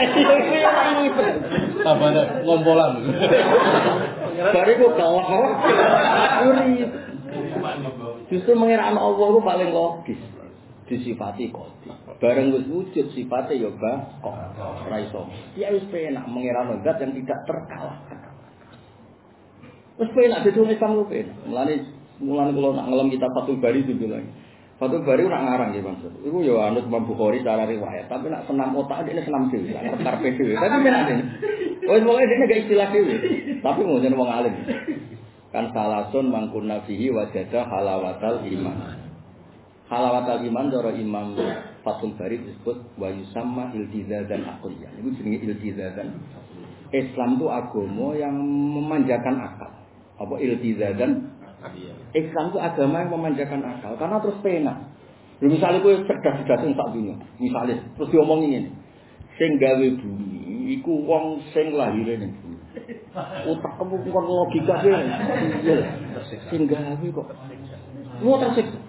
Tambah ngompolan. Bariku kawah. Ribet. Justru mengerakno Allah itu paling logis. Disifati qadim. Bareng wis wujud sifate ya kok ora iso. Ya wis penak mengerakno zat yang tidak terkalahkan. Wis penak dadi Islam ku penak. Mulane kula nak ngelem kitab Fathul Bari itu bilang. Fathul Bari ora ngarang ya maksud. Iku ya anut Imam Bukhari secara riwayat, tapi nak senam otak dia senam dhewe, karpe dhewe. Tapi penak dene. Wis pokoke dene gak istilah dhewe. Tapi ngono wong alim. Kan salasun mangkunna fihi wajada halawatal iman. Halawatal iman cara Imam Fathul Bari disebut wa yusamma iltizazan aqliyah. Itu jenenge iltizazan. Islam itu agama yang memanjakan akal. Apa iltizazan? Islam itu agama yang memanjakan akal karena terus penak. Misalnya kowe cerdas-cerdas sak dunya, misalnya terus diomongi ngene. Sing gawe bumi iku wong sing lahire ning bumi. Utekmu kon logika dhewe. Sing gawe kok. Lu tersiksa.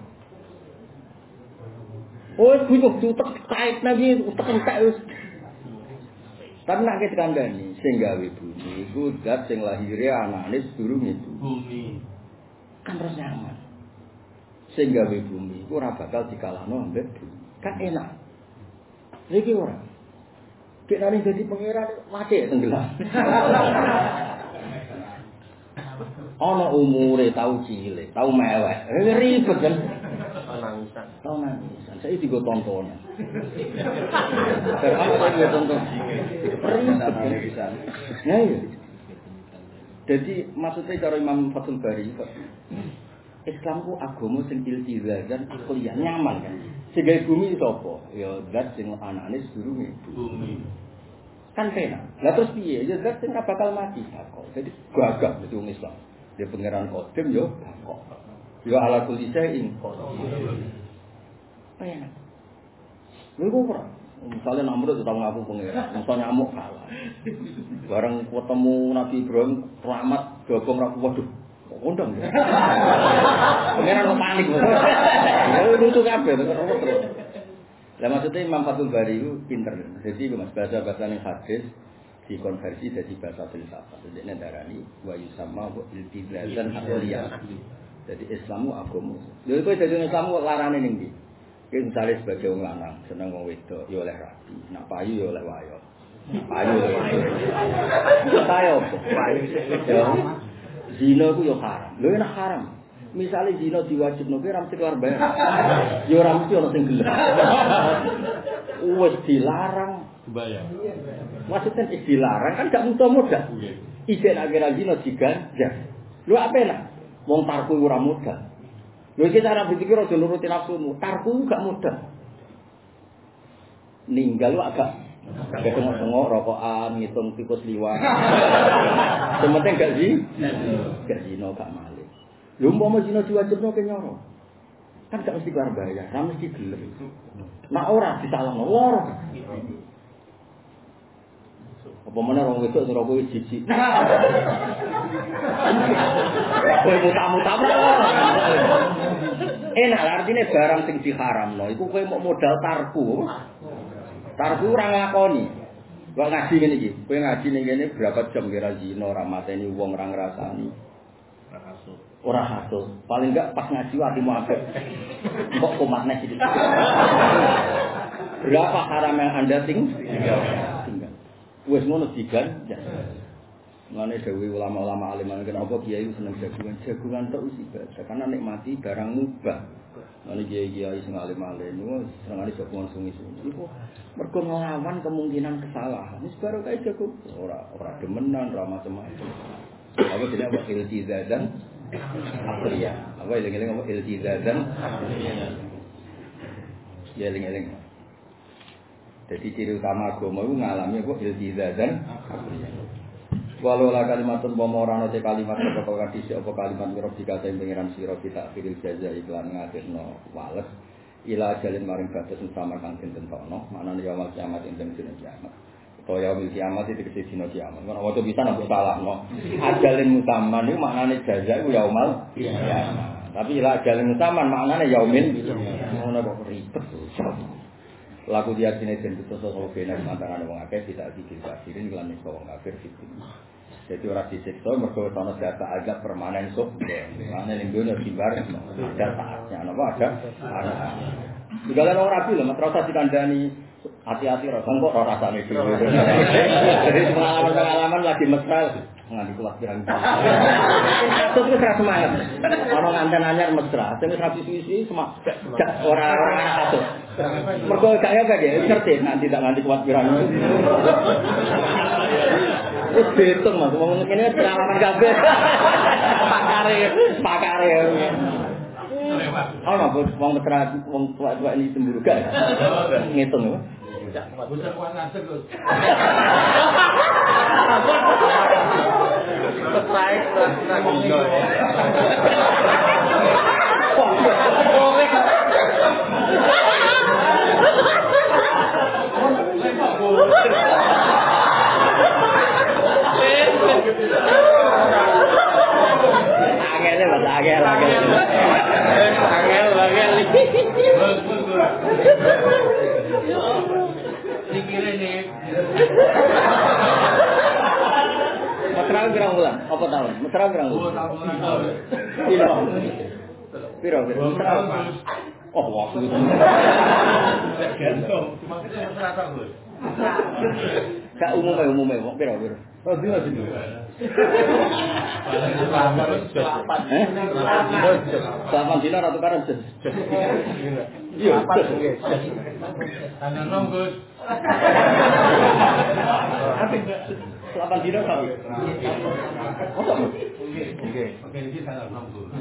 Oh, bingung utek kait lagi, utek entek wis. Tapi nek dikandani sing gawe bumi iku zat sing lahire anane sedurunge bumi. Kan terus nyaman. Sing gawe bumi iku ora bakal dikalahno ambek bumi. Kan enak. Iki ora. Nek nang dadi pangeran mati tenggelam. Ana umure tau cilik, tau mewek. Ribet kan. Nangisan. Tau nangisan. Saiki digo tontonan. Apa digo tonton? Ribet pisan. Ya iya. Jadi maksudnya cara Imam Fathul Bari Islam ku agama sing iltizazan aqliyah nyaman kan. Sing gawe bumi sapa? Ya zat sing anane sedurunge bumi. Kan penak. Lah terus piye? Ya zat sing bakal mati kok. Jadi gagah dadi wong Islam. Dia pangeran qadim yo kok. Yo ala kulli shay'in qadir. Penak. Lha kok ora? Misalnya Namrud tetap ngaku pangeran, misalnya nyamuk kalah. Bareng ketemu Nabi Ibrahim, rahmat, gabung raku, waduh, kok kondang ya? Pangeran kok panik. Ya lucu kabeh terus. Lah maksudnya Imam Fathul Bari itu pinter. Jadi Mas bahasa-bahasa yang hadis dikonversi jadi bahasa filsafat. Jadi nedarani wa yusamma wa iltizazan aqliyah. Jadi Islamu agama. Lha kok dadi Islamu larane ning ndi? Ki misale sebagai wong lanang seneng wong wedok ya oleh rapi, nak payu ya oleh wayo. Payu. Payu. Payu sik. Zina ku yo haram. Lho enak haram. Misale zina diwajibno ki ora mesti keluar bayar. Yo ora mesti ono sing gelem. Wis dilarang bayar. Maksudnya dilarang kan gak mudah modal. Ijek nek kira zina diganjar. Lho apa enak? Wong tarku ora modal. Lho iki cara berpikir aja nuruti nafsumu. Tarku gak modal. Ninggal lu agak tengok-tengok rokokan, ngitung tikus liwat. Sementing gak zina gak malih. Lho umpama zina diwajibno ke nyoro. Kan gak mesti keluar bayar, ra mesti gelem. Nek ora disalahno loro. Apa meneh wong wedok sira kowe jijik. Kowe muta-muta enak artine barang sing diharamno iku kowe mau modal tarku. Tarku ora nglakoni. Kok ngaji ngene iki? Kowe ngaji ning kene berapa jam kira zina ora mateni wong ora ngrasani. Ora hasud. Paling enggak pas ngaji atimu apik. Kok komatne iki. Berapa haram yang Anda tinggal? Wis ngono diganjar. Ngene dewe ulama-ulama alim kenapa kiai seneng jagungan tok wis ibadah karena nikmati barang mubah. Ngene kiai-kiai sing alim-alim niku senengane jagungan sungi-sungi. Iku mergo nglawan kemungkinan kesalahan. Wis baru kae jago ora demenan ora macam-macam. Apa jenenge apa iltizazan akhriya. Apa eling-eling apa iltizazan akhriya. Ya eling-eling. Jadi ciri utama agama itu ngalami kok iltizazan akhriya. Walau la kalimatun pomorano te kalimat apa kadis apa kalimat karo dikaten pengiran sira kita firil jaza iklan ngadirno wales ila jalin maring batas utama kang den tentokno manane yaumul kiamat ing dina kiamat. Utawa yaumul kiamat iki tegese dina kiamat. Ora waca bisa nang salahno. Ajalin mutaman niku maknane jaza iku yaumul kiamat. Tapi ila jalin mutaman maknane yaumin ngono kok ribet. Laku dia sini tentu sosok benar antara wong akeh tidak dikasirin lan wong kafir fitin. Jadi orang disiksa mergo ana data agak permanen sok. Mana ning dunya timbar ada saatnya apa ada. Segala orang rapi lho, ora usah dikandani hati-hati ora kok ora rasane dhewe. Jadi pengalaman lagi mesra nganti kuat pirang. Terus ora semangat. Ana nganten anyar mesra, sing wis rapi suwi-suwi ora katut. Mergo gak ya gak ngerti nanti tak nganti kuat pirang. Wis betung Mas, ngomong ngene pengalaman kabeh. Pakare. Ana wong mesra wong tua-tua ini cemburu gak? Ngitung ya. Bisa kuat ngasih Gus. Terkait Mesra pirang bulan? Apa tahun? Mesra pirang bulan? Piro? Oh, waktu itu. maksudnya mesra ta, Gus? Gak umumnya, piro? Oh, dia situ. Selamat dina ratu karan jes. Iya, nggih. Ana nom Gus. Selamat dina kami. Oke. Oke, iki tanggal 6 Gus.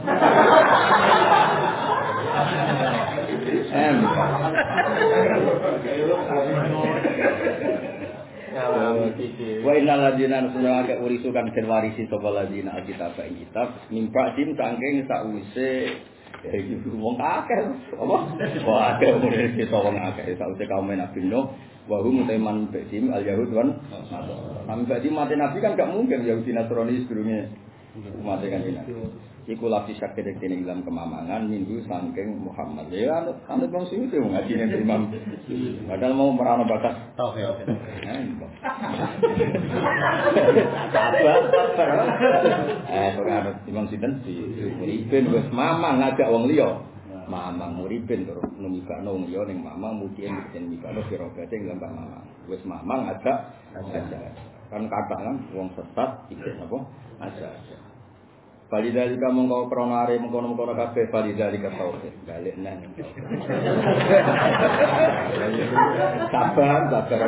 Wa innal ladina sunaka urisukan den warisi sapa ladina kitab mimpa dim saking sakwise iki wong akeh apa wah akeh umure kita wong akeh sakwise kaum Nabi Nuh wa hum teman bedim al yahud wan nabi mati nabi kan gak mungkin Yahudi Nasrani sedurunge umat kan ini iku lafis sakit dene dalam kemamangan minggu saking Muhammad ya anut wong sing itu ngajine imam padahal mau merano bakat Oke. sabar kok imam sinten muripin wis mamang ngajak wong liya mamang muripin terus numikano wong liya ning mamang muji ing mikano pirogate ngambah mamang wis mamang ngajak kan kata kan wong sesat iki apa aja Balidalika mongko krana are mengkono-mengkono kabeh balidalika tauhid. Balik nang. Sabar.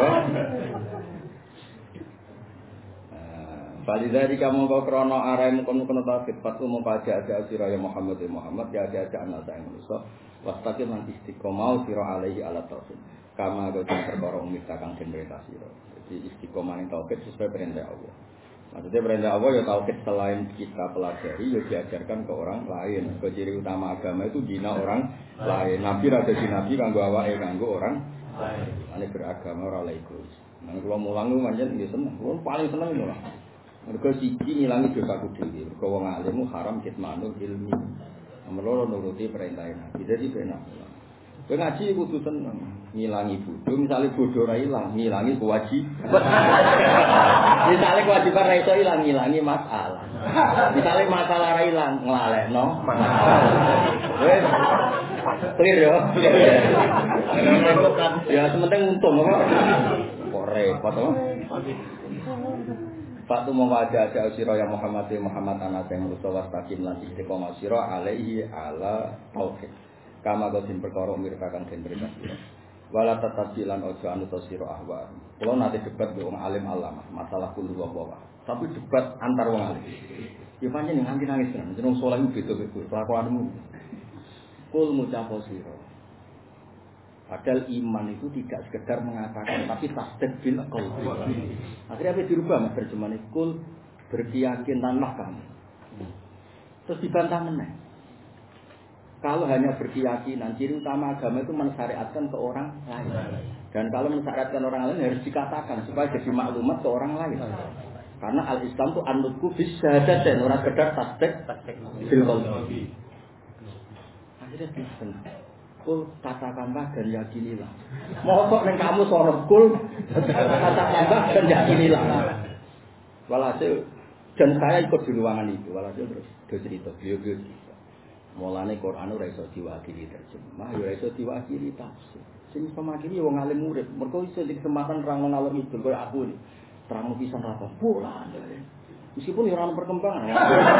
Balidalika mongko krana are mengkono-mengkono tauhid patu mongko aja sira ya Muhammad ya aja anak saeng manusa. Wastaqim lan istiqomah sira alaihi ala tauhid. Kama goten perkara umita kang den perintah sira. Jadi istiqomah ning tauhid sesuai perintah Allah. Maksudnya perintah Allah ya tauhid selain kita pelajari ya diajarkan ke orang lain. Ciri utama agama itu dina orang lain. Nabi rada di nabi kanggo awake kanggo orang lain. Ane beragama ora egois. Nang kula mulang ku pancen nggih seneng. Kula paling seneng lho. Mergo siji ngilangi dosaku dhewe. Mergo wong alim haram kitmanul ilmi. Nomor loro nuruti perintah Nabi. Jadi benar. Kowe ngaji kudu seneng, ngilangi bodho, misale bodho ora ilang, ngilangi kewajiban. Misale kewajiban ra iso ilang, ngilangi masalah. Misale masalah ra ilang, nglalekno masalah. Wes. Clear yo. Ya sementing untung apa? Kok repot apa? Fatu mongko aja sira ya Muhammad anak sing rusak wastaqim lan istiqomah sira alaihi ala tauhid. Kama gosin perkara mirkakan den perintah sira. Wala tatabilan ojo anu sira ahwa. Kula nate debat wong alim alamah masalah kulo apa. Tapi debat antar wong alim. Ya pancen nganti nangis tenan. Jeneng saleh beda-beda kelakuanmu. Kul mucapo sira. Padahal iman itu tidak sekedar mengatakan tapi tasdid bil qalbi. Akhirnya apa dirubah mas terjemahan kul berkeyakinan kamu. Terus dibantah meneh. Kalau hanya berkeyakinan, ciri utama agama itu mensyariatkan ke orang lain. Dan kalau mensyariatkan orang lain harus dikatakan supaya jadi maklumat ke orang lain. Karena al-Islam itu anutku bisyhadat dan orang sekedar tasdik bil qalbi. Akhirnya disebut kul katakanlah dan yakinilah. Mosok ning kamu sorong kul katakanlah dan yakinilah. Walhasil dan saya ikut di ruangan itu. Walhasil terus dia cerita beliau mulane Quran ora iso diwakili terjemah, ora iso diwakili tafsir. Sing iso makili wong alim murid, mergo iso di kesempatan terang ngalor itu koyo aku iki. Terang pisan ra apa. Meskipun ora ono perkembangan.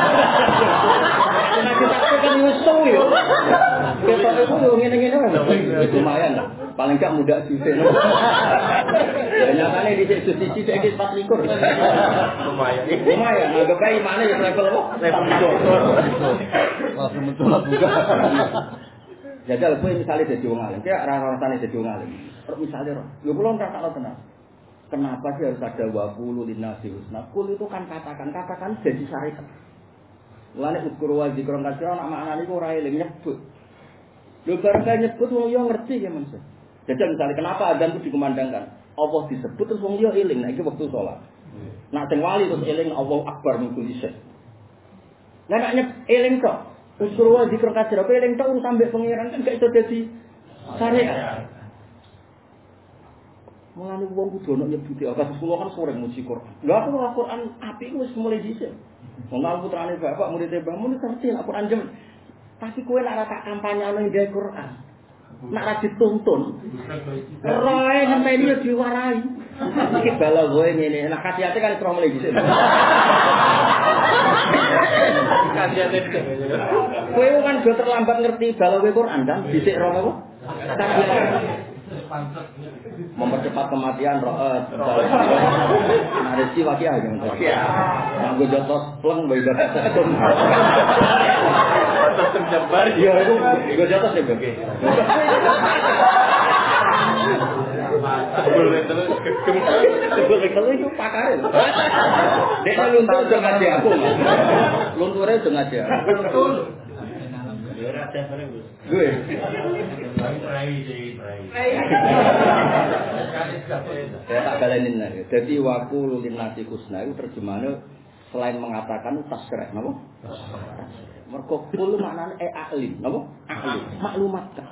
Nek kita kan nyusul yo. Ketok itu yo ngene-ngene wae. Lumayan lah. Paling gak muda sithik. Ya nyatane di sisi iki 4 likur. Lumayan. Anggap ae imane ya level apa? Level 2. Langsung mencolot juga. Jajal kowe misale dadi wong alim, kaya rasane dadi wong alim. Misale ora. Yo kula ora tak tenan. Kenapa sih harus ada waqulu linnasi husna? Kul itu kan katakan jadi syariat. Mulane ukur wa zikron kasira nak maknane iku ora eling nyebut. Lho bareng nyebut wong yo ngerti ya Mas. Jadi misalnya kenapa adzan itu dikumandangkan? Allah disebut terus wong yo eling, nah iki wektu salat. Nak sing wali terus eling Allahu Akbar min kulli syai. Lah nak eling tok. Ukur wa zikron kasira kowe eling tok sampe pengiran kan gak iso dadi syariat. Mulane wong kudu ono nyebuti kasus kula kan sore muji Quran. Lha aku Al-Qur'an apik wis mulai dhisik. Wong aku putrane bapak murid Mbahmu ngerti Al-Qur'an jem. Tapi kowe nek ora tak kampanyane ndek Quran. Nek ora dituntun. Roe ngenteni yo diwarai. Iki bala kowe ngene. Nah kasiate kan terus mulai dhisik. Kasiate. Kowe kan do terlambat ngerti bala kowe Quran kan dhisik ro apa? Mempercepat kematian ro'at nah rezeki wakiah yang nganggo jotos pleng bayi bapak sekum jotos terjebar iya itu nganggo jotos ya oke sebelum itu pakar dia luntur udah ngaji aku lunturnya udah ngaji aku gue saya tak balenin lagi. Jadi waqulu linnasi husna itu terjemahnya selain mengatakan tasrih, napa? Mergo kul maknane alim, napa? Alim, maklumatkan.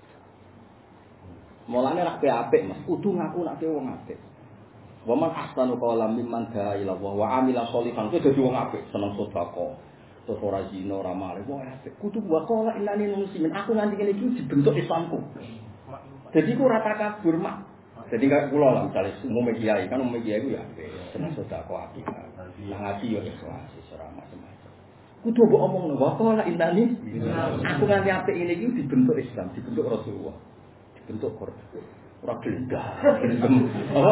Mulane nek apik Mas, kudu ngaku nek wong apik. Wa man ahsanu qawlan mimman da'a ila Allah wa 'amila sholihan, kudu dadi wong apik, seneng sedekah. Terus ora zina, ora maling, wah apik. Kudu wa qala innani muslimin. Aku nganti kene iki dibentuk Islamku. Jadi ku rata kabur mak. Jadi kayak kula lah misalnya umum kiai kan umum kiai ku ya seneng sedekah apik. Lah ngaji yo ikhlas ora macam-macam. Kudu mbok omongno wa qala innani. Aku nganti apik ini iki dibentuk Islam, dibentuk Rasulullah. Dibentuk Quran. Ora gelendah. Apa?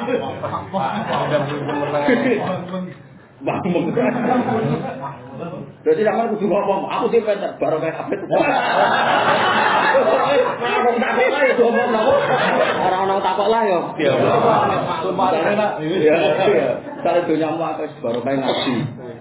Bangun. Jadi sampean kudu ngomong, aku sing pinter, baru kayak apik. Aku takok lah itu ngomong napa? Ora takok lah yo. Iya. Sale donyamu akeh baru kayak ngaji.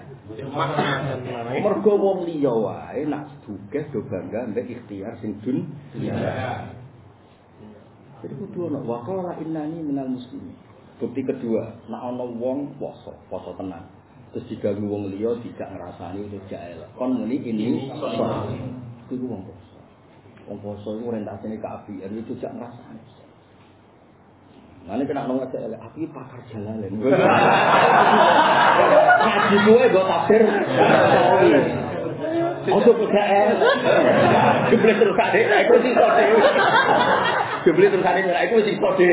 Mergo wong liya wae nak sugih do bangga mbek ikhtiar sing dunya. Jadi kudu ana wa qala innani minal muslimin. Bukti kedua, nak ana wong poso tenan. Terus diganggu wong liya tidak ngrasani itu jael. Kon muni ini kudu wong poso. Wong poso iku orientasine kaapian itu jak ngrasani. Mane kena nang ngajak elek aku iki pakar jalalen. Ngaji kowe go tafsir. Ojo PKL. Jebule terus adek aku sing kode. Jebule terus adek aku sing kode.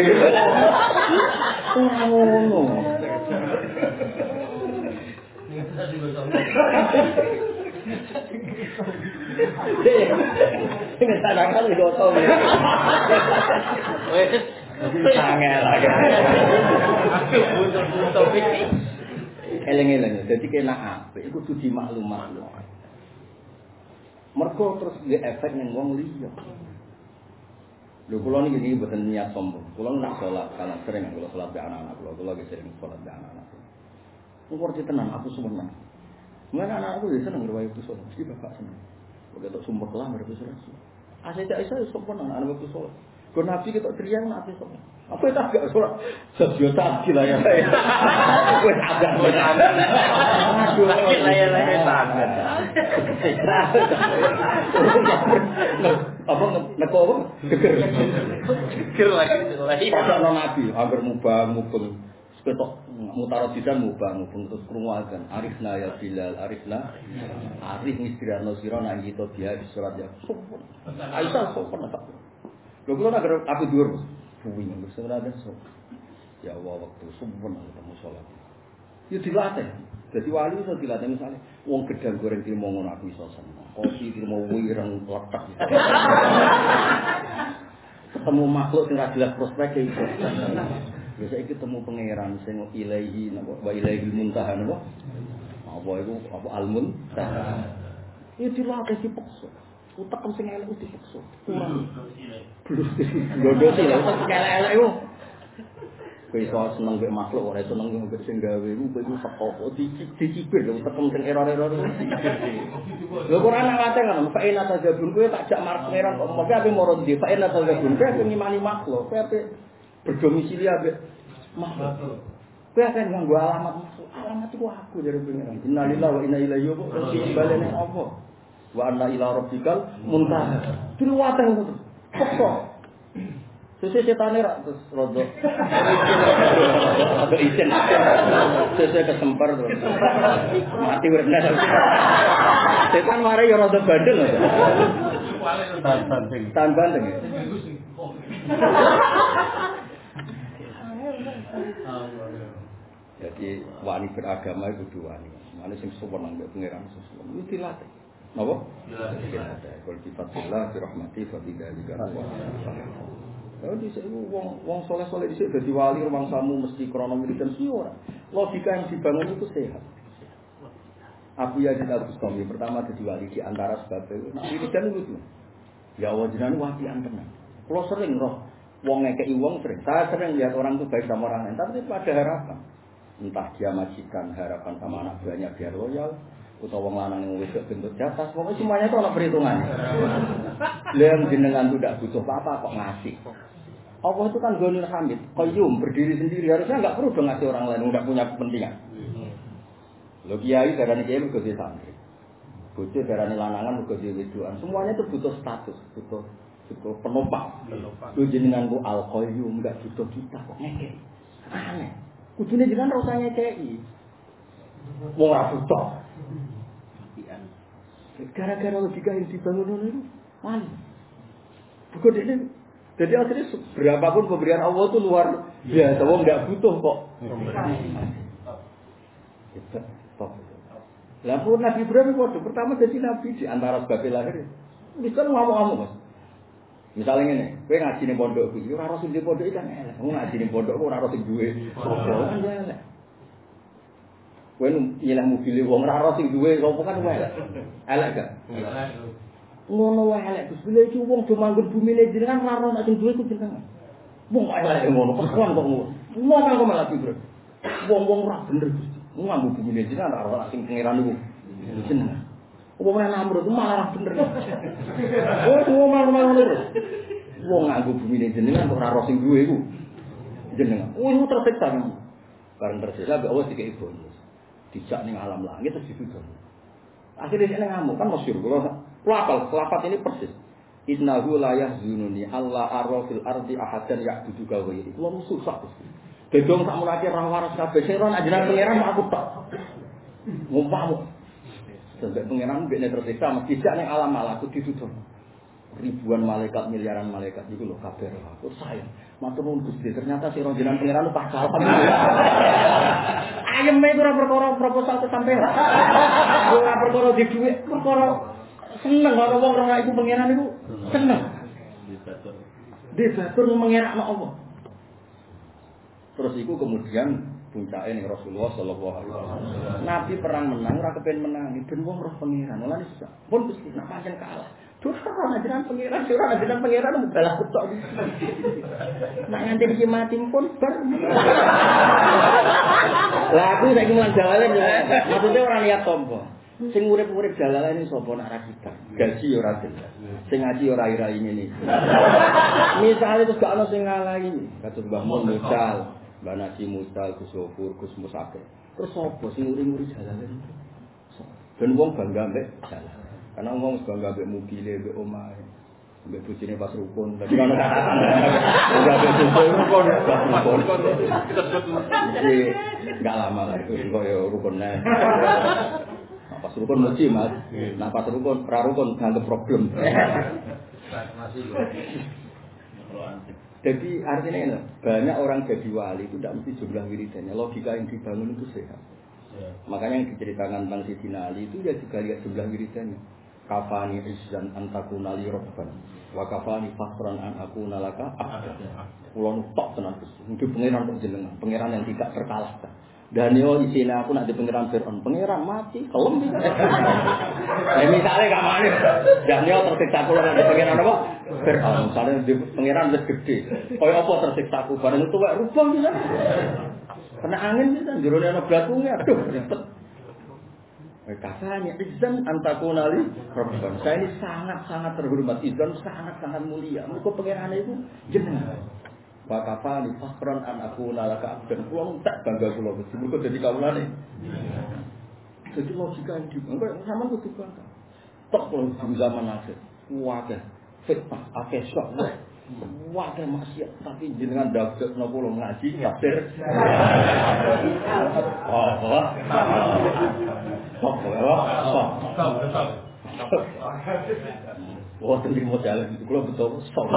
Ngono. Sing tangan iki gotong. Wes sangat lagi. Aku butuh topik. Eleng-eleng, jadi kena apa? Itu tuh dimaklum-maklum. Mergo terus nggih efek ning wong liya. Lho kula niki mboten niat sombong. Kula nak salat, karena sering kula salat be anak-anak kula lagi sering salat be anak-anak. Ngerti tenan aku seneng. Mulane anak-anakku ya seneng riwayat itu salat, mesti bapak seneng. Kok ketok sumpek lah mereka salat. Asih tak iso sopan anak waktu salat. Kau nabi kita teriak nabi sopan. Apa itu agak salat? Sejuta gila ya. Aku agak benar. Aduh, saya sangat. Apa neko apa? Geger lagi. Pasal nabi agar mubang. Ketok mutaradisan mubang terus krungu azan. Arifna ya Bilal, arifna. Arif mistirano sira nang kita dia di surat ya. Sopan. Aisyah sopan tak. Lho kula nak api dhuwur. Buwing sebenarnya so. Ya Allah waktu sopan ketemu salat. Ya dilatih. Jadi wali iso dilatih misalnya wong gedang goreng trimo ngono aku iso seneng. Kopi trimo wireng letak. Ketemu makhluk sing ra jelas prospek iso. Ya saiki ketemu pangeran sing ilahi napa wa ilaihil muntaha napa? Apa iku apa almun? Ya dilatih dipaksa. Utek sing elek dipaksa. Kurang. Blus. Godo sih lha utek elek-elek iku. Kowe iso seneng mek makhluk ora iso seneng mek sing gawe iku iku teko dicibir utek sing error-error. Lho ora ana kate ngono, fa ina tajabun kowe tak jak marep pangeran kok mesti ape moro ndi fa ina tajabun kowe ngimani makhluk, kowe ape berdomisili ape makhluk. Kowe akan nganggo alamat makhluk. Alamat iku aku dari pangeran. Innalillahi wa inna ilaihi raji'un. Balene apa? Wa anna ila rabbikal muntaha. Diluwateh ngono. Kok sese setane ra terus rodo. Ada isin. Sese kesempar terus. Mati uripne. Setan mare ya rodo bandel lho. Tan bandeng. Jadi wani beragama itu dua nih. Mana sing sopan nang pangeran sesuatu. Itu dilatih. Napa? Dilatih. Kalau sifatillah birahmati fa bidzalika wa kalau dhisik wong saleh-saleh dhisik dadi wali rumang samu mesti krana wiridan si ora. Logika yang dibangun itu sehat. Abu Yazid Al-Bustami pertama dadi wali di antara sebab itu. Nah, wiridan itu. Ya Allah jenengan wapian tenan. Kalau sering roh wong ngekeki wong sering. Saya sering lihat orang itu baik sama orang lain, tapi itu ada harapan. Entah dia majikan harapan sama anak buahnya biar loyal, atau wong lanang yang wis bentuk jatah, pokoknya semuanya itu ada perhitungannya. Yang jenengan tidak butuh apa-apa kok ngasih. Allah itu kan Ghaniyyun Hamid, qayyum, berdiri sendiri, harusnya enggak perlu dong ngasih orang lain, enggak punya kepentingan. Lho kiai darane kiai mergo santri. Bojo darane lanangan mergo wedoan. Semuanya itu butuh status, butuh penumpang. Lho jenengan ku al-qayyum enggak butuh kita kok ngekek. Aneh. Kudune jenengan ora usah ngekeki. Wong ora butuh. Gara-gara logika yang dibangun itu mana? Bukan ini. Jadi akhirnya berapapun pemberian Allah itu luar biasa. Wong nggak butuh kok. Lah pun Nabi Ibrahim waktu pertama jadi nabi di antara sebab lahir. Bisa ngomong-ngomong Mas. Misalnya ngene, kowe ngaji ning pondok iki ora harus di pondok iki kan elek. Wong ngaji ning pondok ora harus duwe. Kan elek. Kowe nyelah mobil wong ora harus duwe opo kan elek. Elek gak? Ngono wae elek Gus. Bila iki wong do manggon bumine jenengan ora harus nek duwe ku jenengan. Wong elek ngono persoalan kok ngono. Ngomong kok malah Ibrahim. Wong-wong ora bener Gusti. Nganggo bumine jenengan ora harus sing pangeran niku. Jenengan. Wong Namrud malah bener. Oh, ngomong-ngomong terus. Wong nganggo bumine jenengan kok ora ro sing duwe iku. Jenengan. Oh, iku tersiksa kan. Bareng tersiksa mbek Allah dikei bonus. Dijak ning alam langit terus dituduh. Akhirnya dia ngamuk kan masyhur. Kalau apal lafaz ini persis. Innahu la yahzununi Allah arrafil ardi ahadan ya'budu ka ghairi. Kulo susah Gusti. Gedong sak mulake ra waras kabeh sing ora ajaran pangeran aku tok. Ngumpamuk. Sampai pengiran biar tersiksa, mesti tidak nih alam malaku ditutup ribuan malaikat, miliaran malaikat itu loh kabar aku sayang, matur nuwun Gusti ternyata si rojinan pengiran itu pasal ayam itu perkara proposal kesampean, ora perkara di duit, perkara seneng kalau wong ora iku pengiran itu seneng, dibatur mengerakno apa, terus itu kemudian puncake ning Rasulullah sallallahu alaihi wasallam. Nabi perang menang ora kepen menang, ben wong roh pangeran. Lan iso. Pun Gusti nak pancen kalah. Duh ora ajaran pangeran, ora ajaran pangeran mubalah betok. Nak nganti iki mati pun bar. Lah aku saiki mulang jalalan ya. Maksudnya ora lihat tombo. Sing urip-urip jalalan ini sapa nak ra kita. Gaji ora jelas. Sing ngaji ora ira ngene. Misale terus gak ono sing ngalahi. Kados Mbah Mun mucal. Mbak Nasi Mustal, Gus Sofur, Gus Musafir. Terus apa sing uri-uri jalalan? Ben wong bangga mbek jalan. Karena wong bangga mbek mobile, mbek omahe. Mbek bojone pas rukun. Dadi ana katakan bangga mbek rukun, pas rukun. Jadi enggak lama lah itu koyo rukun nae. Pas rukun mesti Mas. Nah pas rukun, pra rukun nganggep problem. Masih Jadi artinya ini, banyak orang jadi wali itu tidak mesti jumlah wiridannya. Logika yang dibangun itu sehat. Makanya yang diceritakan tentang Sidina Ali itu ya juga lihat jumlah wiridannya. Kafani izzan antakuna li robban. Wa kafani fakhran an akuna laka abdan. Kulon tok tenan Gusti. Hidup pangeran penjenengan, pangeran yang tidak terkalahkan. Dan yo isine aku nak di pangeran Firaun, pangeran mati, kelem. Misale kamane. Dan yo tersiksa kula nak di pangeran apa? Firaun. Misale di pangeran wis gede. Kaya apa tersiksa aku bareng tuwek rubah bisa. Kena angin bisa jerone ana blakunge. Aduh, repot. Kasarnya izan antakuna li rabban. Saya ini sangat-sangat terhormat, izan sangat-sangat mulia. Mergo pangeran itu jenengan. Wakafa ni fakhran an akuna laka abdan. Kulo tak bangga kulo mesti mergo dadi kawulane. Jadi logika iki engko sampean kudu bangga. Tok kulo di zaman akhir. Wae fitnah akeh sok. Wae maksiat tapi jenengan dapat napa kulo ngaji tafsir. Wah, terima jalan itu kalau betul sok.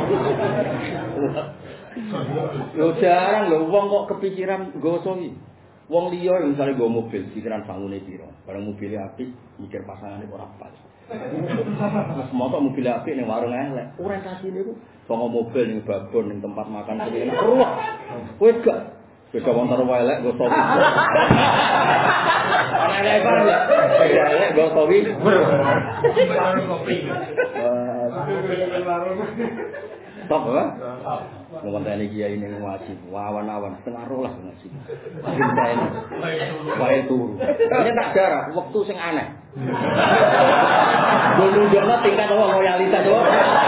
Yo jarang lho wong kok kepikiran gosongi. Wong liya misalnya nggo mobil, pikiran bangune piro. Bareng mobil apik, mikir pasangane ora pas. Wes motor mobil apik ning warung elek. Orientasine iku songo mobil ning babon ning tempat makan sing enak. Ruwet. Kowe gak beda wong karo elek nggo sowi. Ana elek ya. Beda elek nggo sowi. Top ya? Ngomongane kiai ini wajib, wawan-awan setengah rolas ngaji. Cinta ini. Wae turu. Ini tak jarah, waktu sing aneh. Nunjukno tingkat loyalitas yo.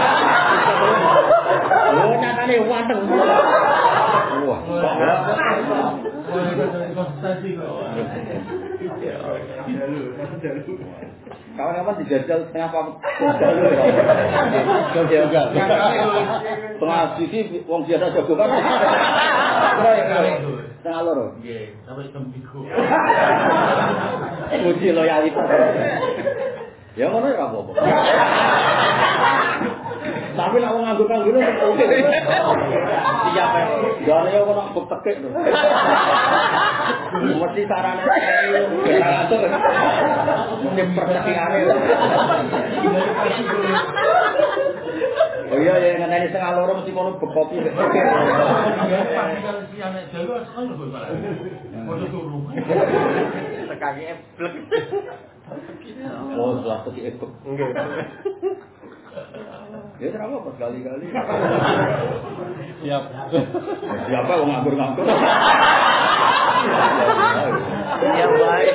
Lho nyatane wanteng. Wah, kawan-kawan dijajal setengah pam. Setengah sisi wong biasa jago kan. Setengah loro. Nggih, sampai tembiku. Uji loyalitas. Ya ngono ya apa-apa. Tapi nek wong nganggur-nganggur oke. Siap ae. Jare yo kok mbok tekek lho. Mesti sarane ngatur. Mesti pertekane. Oh iya ya ngenteni setengah loro mesti ngono bekopi. Tekake eblek. Oh, suatu ki ekop. Nggih. Ya terapa pas kali-kali. Siap. Siapa wong nganggur-nganggur? Siap bae.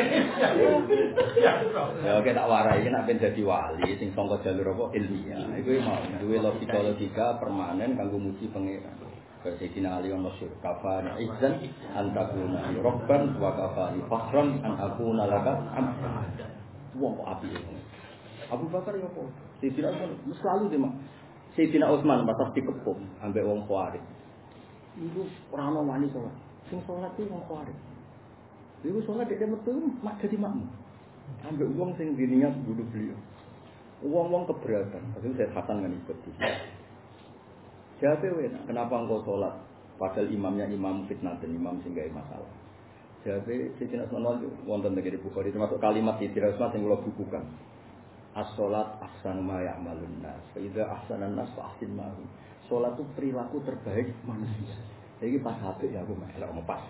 Ya oke tak warai nek ben dadi wali sing sangka jalur apa ilmiah. Iku mau duwe logika permanen kanggo muji pangeran. Kaya Sayyidina Ali ono masyhur kafana izzan antakuna rabban wa kafani fakhran an akuna laka abda. Wong kok apike. Abu Bakar ya apa? Sayyidina Utsman selalu dia mak. Sayyidina Utsman pas dikepung ambek wong Khawarij. Iku ora ono wani salat. Sing salat iki wong Khawarij. Iku salat dhek metu mak dadi makmum. Ambek wong sing diniat bunuh beliau. Wong-wong keberatan. Maksudnya saya Hasan kan ikut di sini. Siapa wena? Kenapa engkau sholat? Padahal imamnya imam fitnah dan imam sehingga masalah. Siapa? Sayyidina Utsman wonten negeri Bukhari termasuk kalimat Sayyidina Utsman yang lo bukukan. As-sholat ahsanu ma ya'malun nas. Fa idza ahsanan nas fa ahsin ma'hum. Sholat itu perilaku terbaik manusia. Jadi pas hati ya aku melok ngepas.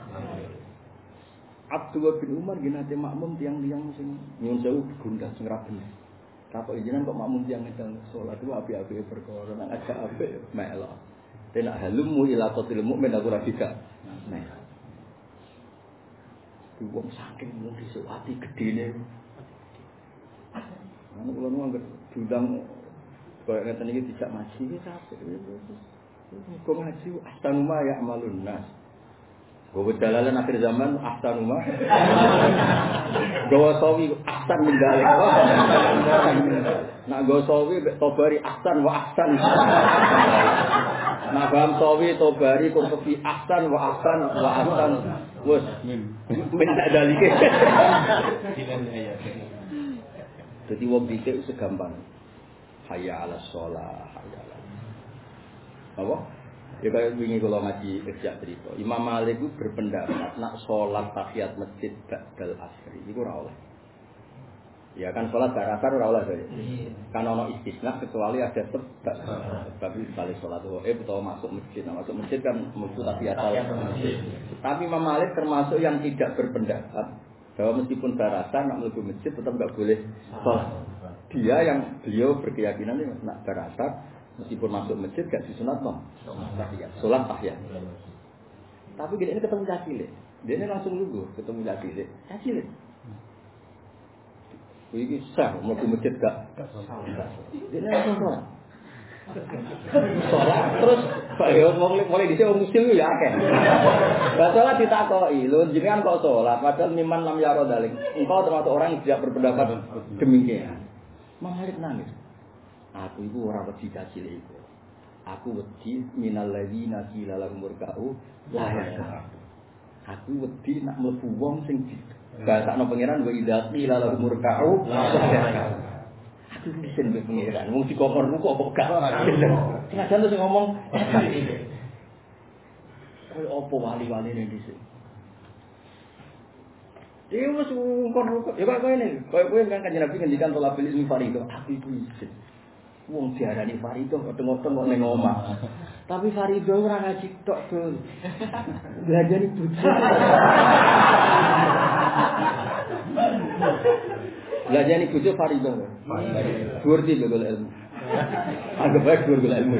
Abdullah bin Umar ginate makmum tiang-tiang sing nyuwun sewu gundah sing ra bener. Kapok izinan kok makmum tiang ngedang salat itu api-api perkara nang aja apik melok. Tenak halumu ila qatil mukmin aku ra dika. Nah. Wong saking mung dhisik ati gedene. Ana kula nu anggere diundang koyo ngeten iki dijak maji iki capek. Kok ngaji astanuma ya amalun nas. Gowo dalalan akhir zaman ahsanuma. Gowo sawi ahsan mendalik. Nak gowo sawi tobari ahsan wa ahsan. Nak bam sawi tobari kurfi ahsan wa ahsan wa ahsan. Wes min tak dalike. Jadi wong dhisik segampang. Hayya 'alas shalah, hayya 'alas. Apa? Ya kayak wingi kula ngaji kerja cerita. Imam Malik itu berpendapat nak salat tahiyat masjid ba'dal asri iku ora oleh. Ya kan salat bar asar ora oleh saya. Kan ono istisna kecuali ada sebab. Tapi misalnya salat utawa masuk masjid kan mesti tahiyat masjid. Tapi Imam Malik termasuk yang tidak berpendapat bahwa meskipun bar asar nak mlebu masjid tetap enggak boleh salat. Beliau berkeyakinan nak bar asar meskipun masuk masjid gak disunat toh. Salat tahiyat. Tapi dia ini ketemu cacile. Dia ini langsung lugu ketemu cacile. Cacile. Iki sah mau ke masjid gak? Dia ini langsung sholat. Sholat terus kalau mulai dhisik wong muslim ya akeh. Lah sholat ditakoki, lho jenengan kok sholat padahal miman lam yaro daling. Engkau termasuk orang yang tidak berpendapat demikian. Malik nangis. Aku itu orang wedi cacile iku. Aku wedi minal ladzina qila lahum murka'u la yarka. Aku wedi nak mlebu wong sing bahasane pangeran wa idza qila lahum murka'u la yarka. Aku disen mbek pangeran wong dikokor kok gak. Senajan terus ngomong koyo apa wali-wali ning dhisik. Dia wis ngkon ya kok ngene. Koyo kan kanjeng Nabi ngendikan tolak bilis farido. Aku iku isin. Wong diarani farido kadang-kadang kok ning omah. Tapi farido ora ngaji tok, Dul. Belajar bojo. Belajar bojo farido. Dhuwur iki lho ilmu. Anggap bae dhuwur ilmu.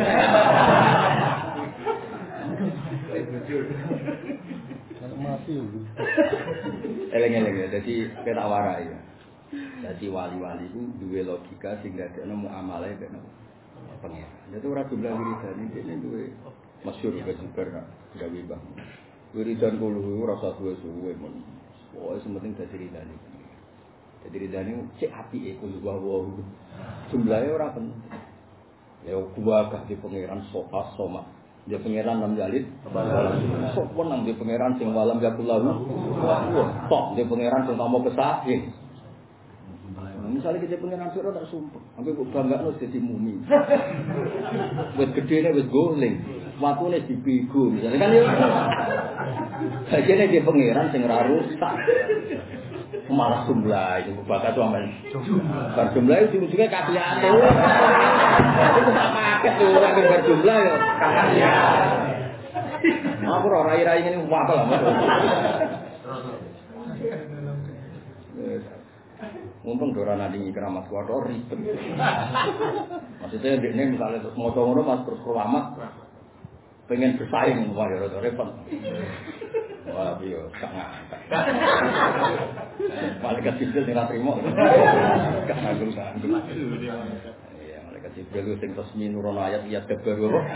Mati yo. Eleng-eleng dadi ketak warai ya. Jadi wali-wali itu duwe logika sehingga dia muamalah ben pengen. Jadi ora jumlah wiridan ini duwe masyhur ke juga gawe bang. Wiridan kulo ora usah suwe-suwe men. Pokoke sementing dadi wiridan iki. Dadi wiridan iki cek apike kulo wae. Jumlahe ora penting. Ya gua gak di pangeran sofa soma. Dia pangeran lam jalid. Sopon nang di pangeran sing walam yakulahu. Tok di pangeran sing tamu kesahin. Misalnya kita pengen sira tak sumpah, sampai kok banggakno dadi mumi. Wis gedene wis goling, watune dibego misalnya kan ya. Sajane dia pangeran sing ora rusak. Malah jumlah itu bakat tuh aman. Berjumlah itu ujungnya kasihan. Itu tak paket tuh orang berjumlah ya kasihan. Aku rai-rai ini apa lah mas? Untung dorana dingin keramat kuator ribet. Maksudnya ini misalnya terus mau ngono mas terus keramat pengen bersaing wah ya repot. Wah biyo sangat. Malaikat Jibril sing ra trimo. Gak nanggung. Iya malaikat Jibril sing resmi nurono ayat-ayat baru apa?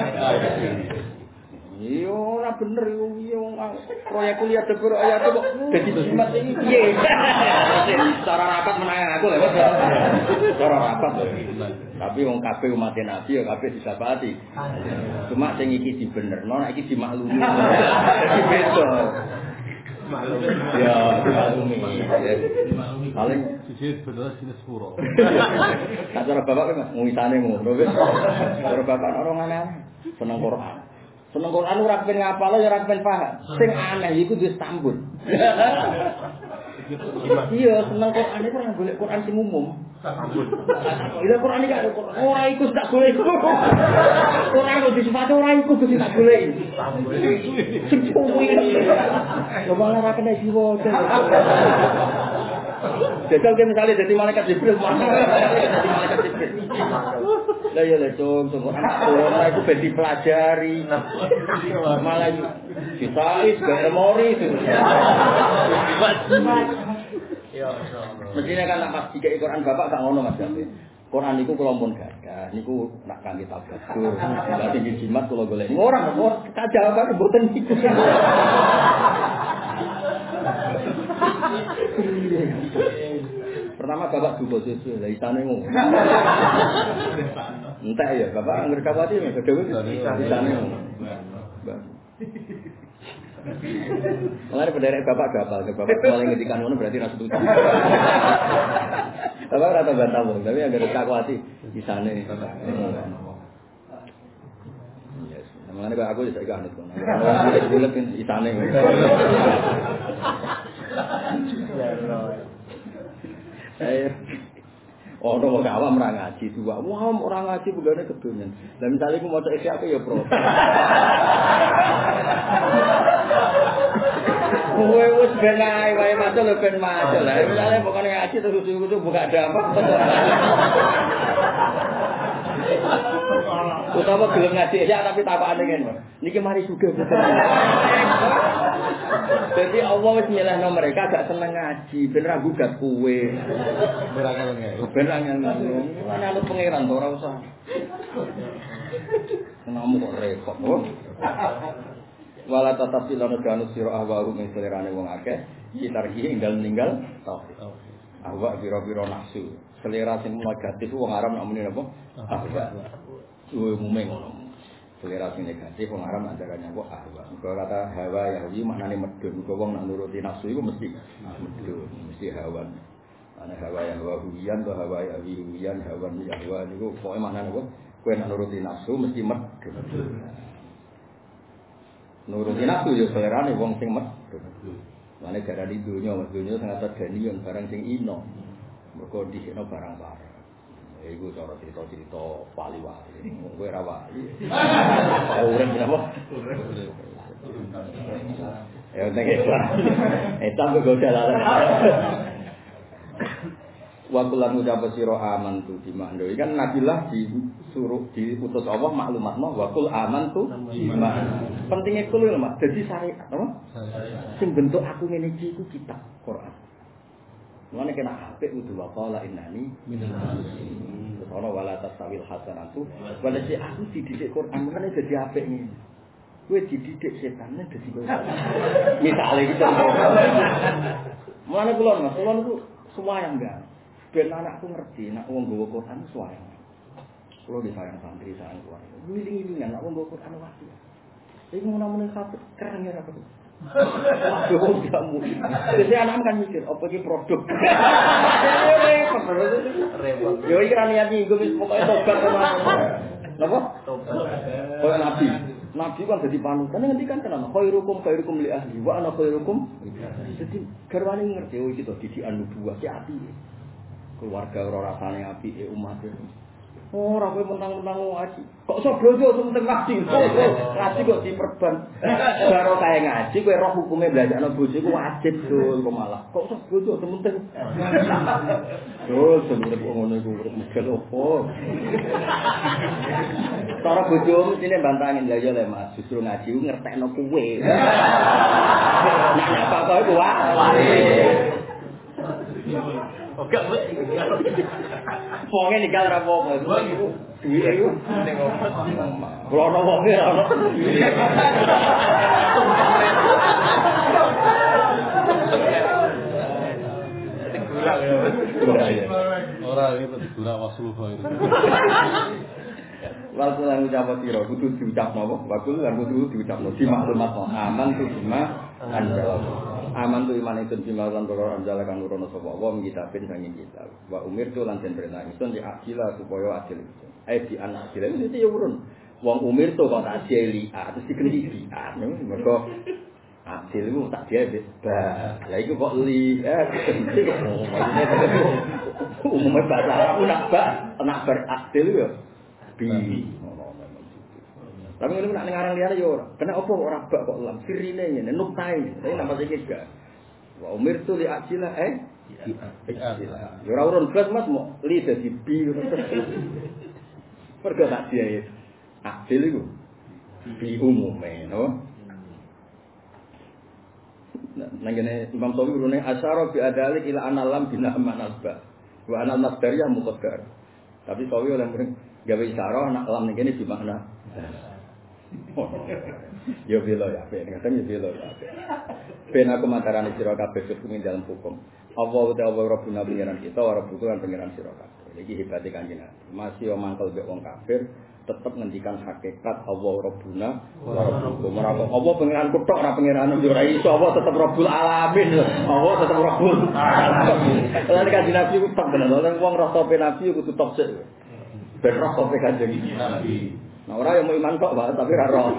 Iya ora bener yo proyek kuliah debur ayat kok dadi jimat iki piye. Cara rapat menang aku lho. Cara rapat lho. Tapi wong kabeh umat Nabi ya kabeh disapati. Cuma sing iki dibenerno nek iki dimaklumi. Iki beda. Ya, dimaklumi. Paling siji bener sine sepuro. Cara bapak kan ngisane ngono wis. Cara bapak ora aneh-aneh. Seneng Quran. Seneng Quran ora pengen ngapal ya ora pengen paham. Sing aneh iku wis tambun. Iya, seneng Quran iku ora golek Quran sing umum. Tambun. Iya Quran iki ora iku tak golek. Quran kok disifat ora iku kudu tak golek. Tambun. Sing suwi. Yo malah ora kena jiwa. Jajal ke misalnya jadi malaikat Jibril, jadi malaikat Jibril. Lah ya lecung, orang itu ben dipelajari. Malah disais, gak memori itu. Mestinya kan pas dikei Quran bapak gak ngono Mas Jabe. Quran niku kula pun gadah, niku nak kangge tabakur. Lah tinggi jimat kula golek. Ora tak jawabane mboten niku. Pertama bapak duga susu, lah isane ngono. Entek ya, bapak anggere kawati ya dhewe isane ngono. Mulane penderek bapak gapal, bapak paling ngedikan ngono berarti ra setuju. Bapak ora tau bantah wong, tapi anggere kawati isane. Yes, mulane aku wis gak anut kono. Bulet isane ngono. Ono wong awam ora ngaji dua. Wah, ora ngaji bugane kedonyan. Lah misale iku maca isya aku ya pro. Kowe wis ben ae wae maca lho ben maca. Lah misale pokoke ngaji terus kudu buka dampak. Utawa gelem ngaji isya tapi takokane ngene. Niki mari sugih boten. Jadi Allah wis nyelehno mereka gak seneng ngaji, ben ra gugat kowe. Ben ra ngene. Lan anut pangeran ora usah. Kenamu kok repot, oh. Wala tatap silana danus sira ahwaru ing selerane wong akeh, sitarhi enggal ninggal tauhid. Ahwa biro-biro nafsu. Selera sing negatif wong Arab namune napa? Ahwa. Umume ngono. Selera sing negatif wong Arab antarane apa ahwa. Kalau kata hawa yahwi maknane medun. Kok wong nak nuruti nafsu iku mesti medun, mesti hawa. Ana hawa yahwa huyan to hawa yahwi huyan hawan yahwa niku pokoke maknane apa? Kowe nak nuruti nafsu mesti medun. Nuruti nafsu yo selerane wong sing medun. Mane gara di dunya sing atadanion barang sing ino. Mergo disikno barang-barang. Iku cara cerita-cerita wali-wali. Kowe ora wali. Urip napa? Ya nek eta kok dalan. Waktu lalu dapat siro aman tu di makna kan Nabilah disuruh diutus Allah maklumat mah wakul aman tu iman. Pentingnya kulo mak jadi syariat apa? Sing bentuk aku ngene iki iku kitab Quran. Mulane kena apik kudu waqala innani minal muslimin. Terus ana wala tasawil hasanatu wala si aku dididik Quran mulane dadi apik ngene. Kowe dididik setan dadi kowe. Misale iki contoh. Mulane kula Mas, kula niku sembayang enggak. Ben anakku ngerti, nak wong nggawa Quran suwayang. Kulo disayang santri, sayang keluarga. Wiling-wilingan nak wong nggawa Quran wati. Iki ngono-ngono kabeh keren ya apa. Waduh, kamu. Jadi anak kan mikir, apa ini produk? Repot. Yo iki ra niat iki wis pokoke tobat sama. Napa? Tobat. Koyo nabi. Nabi kan dadi panutan ngendikan kenapa? Khairukum li ahli wa ana khairukum. Jadi garwane ngerti oh iki to didikan nubuwah ki ati. Keluarga ora rasane apike umat. Ora kowe mentang-mentang ngaji. Kok iso blojo sementing ngaji. Ngaji kok diperban. Karo kae ngaji kowe roh hukume belajakno bojo iku wajib dul kok malah. Kok iso blojo sementing. Dul sementing ngono iku urip megel opo. Cara bojomu sine bantangin lha ya le Mas, justru ngaji ku ngertekno kowe. Nek apa-apa iku wae. Oke, wong iki gal ra apa-apa. Duwe iku ning opo. Kulo ono wong ora ono. Ora iki digulak waslu kok. Waktu lan ucap sira kudu diucapno apa? Waktu lan kudu diucapno di maklumat aman tu bima anjal. Aman tu iman itu bima lan perkara anjal kang nurono sapa wa kitabin sanging kitab. Wa umir tu lan den perintah ingsun di akila supaya adil itu. Di anak adil itu ya urun. Wong umir tu kok tak jeli, terus digendi mergo adil itu tak dia bebas. Lah iku kok li umumnya bahasa Arab nak beradil ya. Bi. Tapi ngene nek ngarang liyane yo ora. Kena opo ora bak kok lam sirine ngene nuktai. Tapi napa iki gak. Wa umir tu li ajila Yo ora urun blas Mas mo li dadi bi. Pergo tak dia adil iku. Bi umume no. Nang ngene Imam Sawi urune asyara bi adalik ila analam bina manasba. Wa anal masdariyah muqaddar. Tapi Sawi oleh murid gawe isyarah nak lam ning kene di makna. Yo belo ya, kadang yo belo ya. Ben aku matarane sira kabeh hukum dalam hukum. Allah Rabbuna pengiran kita, Rabbuku kan pengiran sira kabeh. Iki hebate Kanjeng Nabi. Masih yo mangkel mek wong kafir tetep ngendikan hakikat Allah Rabbuna wa Rabbukum. Allah pengiran kutok ora pengiran yo ora iso Allah tetep Rabbul Alamin. Allah tetep Rabbul Alamin. Lan Kanjeng Nabi ku tok bener. Wong rasa Nabi kudu tok sik. Ben roh kok Kanjeng Nabi. Nah ora yang mau iman kok Pak, tapi ra roh.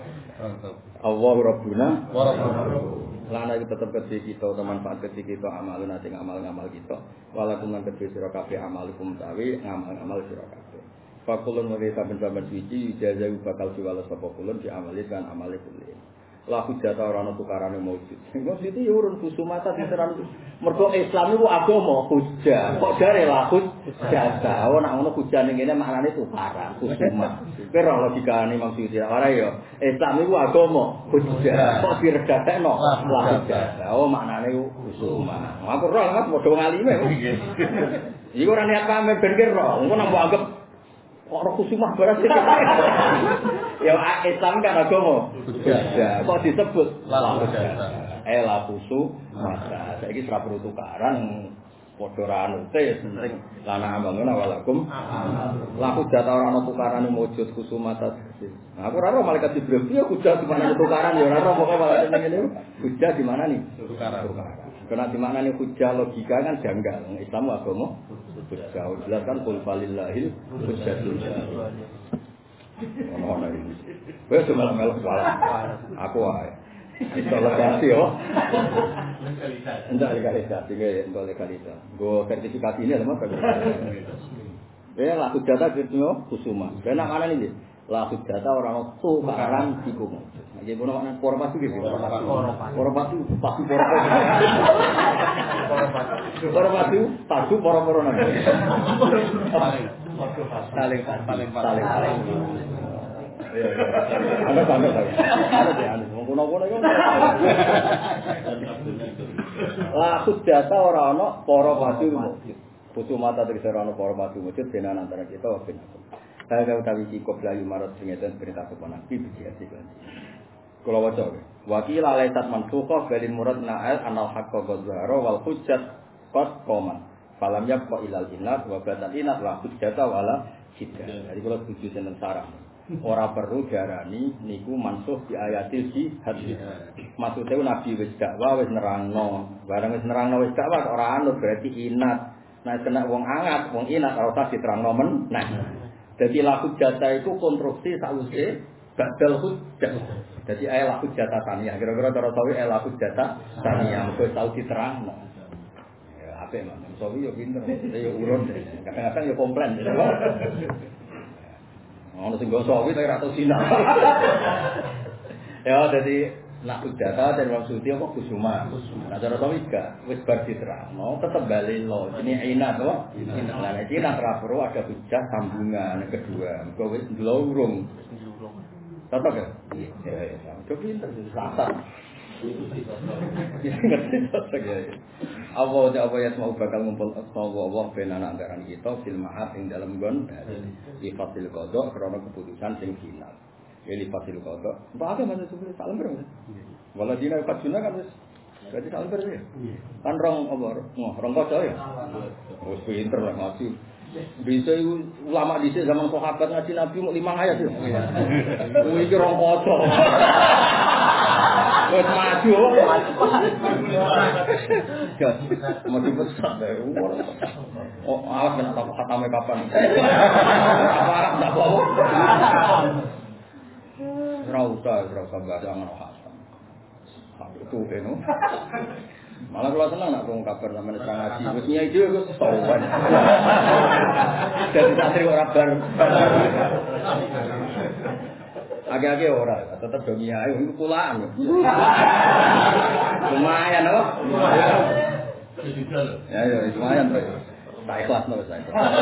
Allahu Rabbuna wa Rabbukum. Lan iki tetep kedhe kita manfaat kedhe kita amalun ati ngamal-ngamal kita. Walakum lan kedhe sira kabeh amalukum tawi ngamal-ngamal sira kabeh. Fakulun wa saben-saben suci ijazah bakal diwales sapa kulun di amali kan amale kulun. La hujjata ora ana tukarane maujud. Sing mesti yo urun kusumata diseran. Mergo Islam iku agama hujjah. Kok jare la hujjata. Oh nek ngono hujjah ning kene maknane tukaran, kusuma. Kowe ora logikane maksud iki ora yo. Islam iku agama hujjah. Kok diredakno la hujjata. Oh maknane kusuma. Aku ora kan padha ngalime. Iki ora niat pamit ben ki ora. Engko nang anggap kok ora kusumah barang sih. Ya Islam kan agama. Ya, kok disebut la kusu masa. Saiki ora perlu tukaran padha ra anute sing lana ambangun awalakum. Laku jata ora ana tukaran mujud kusumata. Nah, aku ora ora malaikat Jibril ya hujah di mana tukaran ya ora ora pokoke malaikat ngene. Hujah di mana nih? Tukaran. Karena di mana nih hujah logika kan janggal. Islam agama hujah. Jelas kan qul falillahil hujjatul jami'ah. Ono iki. Wes melok-melok aku wae. Itu legasi yo. Enggak legalitas, enggak legalitas. Go sertifikat ini lho Mas. Ya lah hujjata kirno kusuma. Kena mana nih? Lah hujjata orang tukaran dikum. Nggih bono makna porpas iki. Porpas itu pasti porpas. Porpas itu pasti poro-poro nang. Saling. Iya. Ana tanda. Ana ya, ngono-ngono iku. Lah hujjata ora ana para pati putu mata tegese ora ana para pati mujud benan antara kita wa ben aku. Saya utawi sikop layu marot singeten perintah keponan biji asik. Kula waca. Wakil alaisat mansukha balin murad na'al anal haqqo ghazara wal hujjat qad qoma. Falam yaqwa ilal inat wa batal inat la hujjata wala hiddah. Jadi kula setuju tentang sarah. ora perlu diarani niku mansuh di ayatil jihad. Maksude Nabi wis dakwah wis nerangno. Barang wis nerangno wis dakwah ora anut berarti inat. Nah kena wong angat, wong inat ora usah diterangno men. Nah. Dadi la hujjata iku konstruksi sause badal hujjah. Dadi la hujjata saniyah. Kira-kira cara sawi la hujjata saniyah mesti tau diterangno. Ya apik man. Sawi yo pinter, yo urun. Kadang-kadang yo komplain. Ono sing go sawi tapi ra tau sinau. Ya dadi nak hujjata dan maksudnya apa kusuma. Nah cara sawi gak wis bar diterangno tetep bali lo. Ini inat to. Lah nek inat ra perlu ada hujjah sambungan kedua. Engko wis ndlurung. Tetep ya? Iya. Coba pinter sasar. Apa ya semua bakal ngumpul Allah ben anak antaran kita fil ma'ad ing dalem nggon lifatil qada krana keputusan sing final. Ya lifatil qada. Mbak ada mana sebelum salam berang. Waladina kajuna kan wis berarti salam berang ya. Kan rong qada ya. Wis pinter lah ngaji. Bisa ulama dhisik zaman sahabat ngaji Nabi mau 5 ayat ya. Kuwi iki rong qada. Wes maju. Mati besar deh. Oh, awas kena tak khatame kapan. Apa arep ndak bawa. Ora usah baca ngono khatam. Itu eno. Malah kalau senang nak ngomong kabar sama nek ngaji. Wis nyai dhewe wis sowan. Dadi santri ora bar. Agak-agak ora, tetep do nyai iku kulaan. Lumayan apa? Ya lumayan to. Tak ikhlas no saya.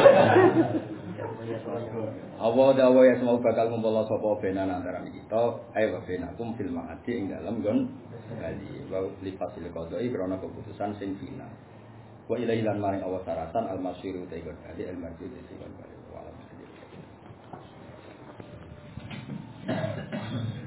Allah ya semua bakal ngumpul sapa benan antara kita, ayo benakum fil ma'adi ing dalem nggon kali wa lifasil qada'i krana keputusan sing final. Wa ilaihi lan maring Allah saratan al-masyiru ta'ala al-marji sing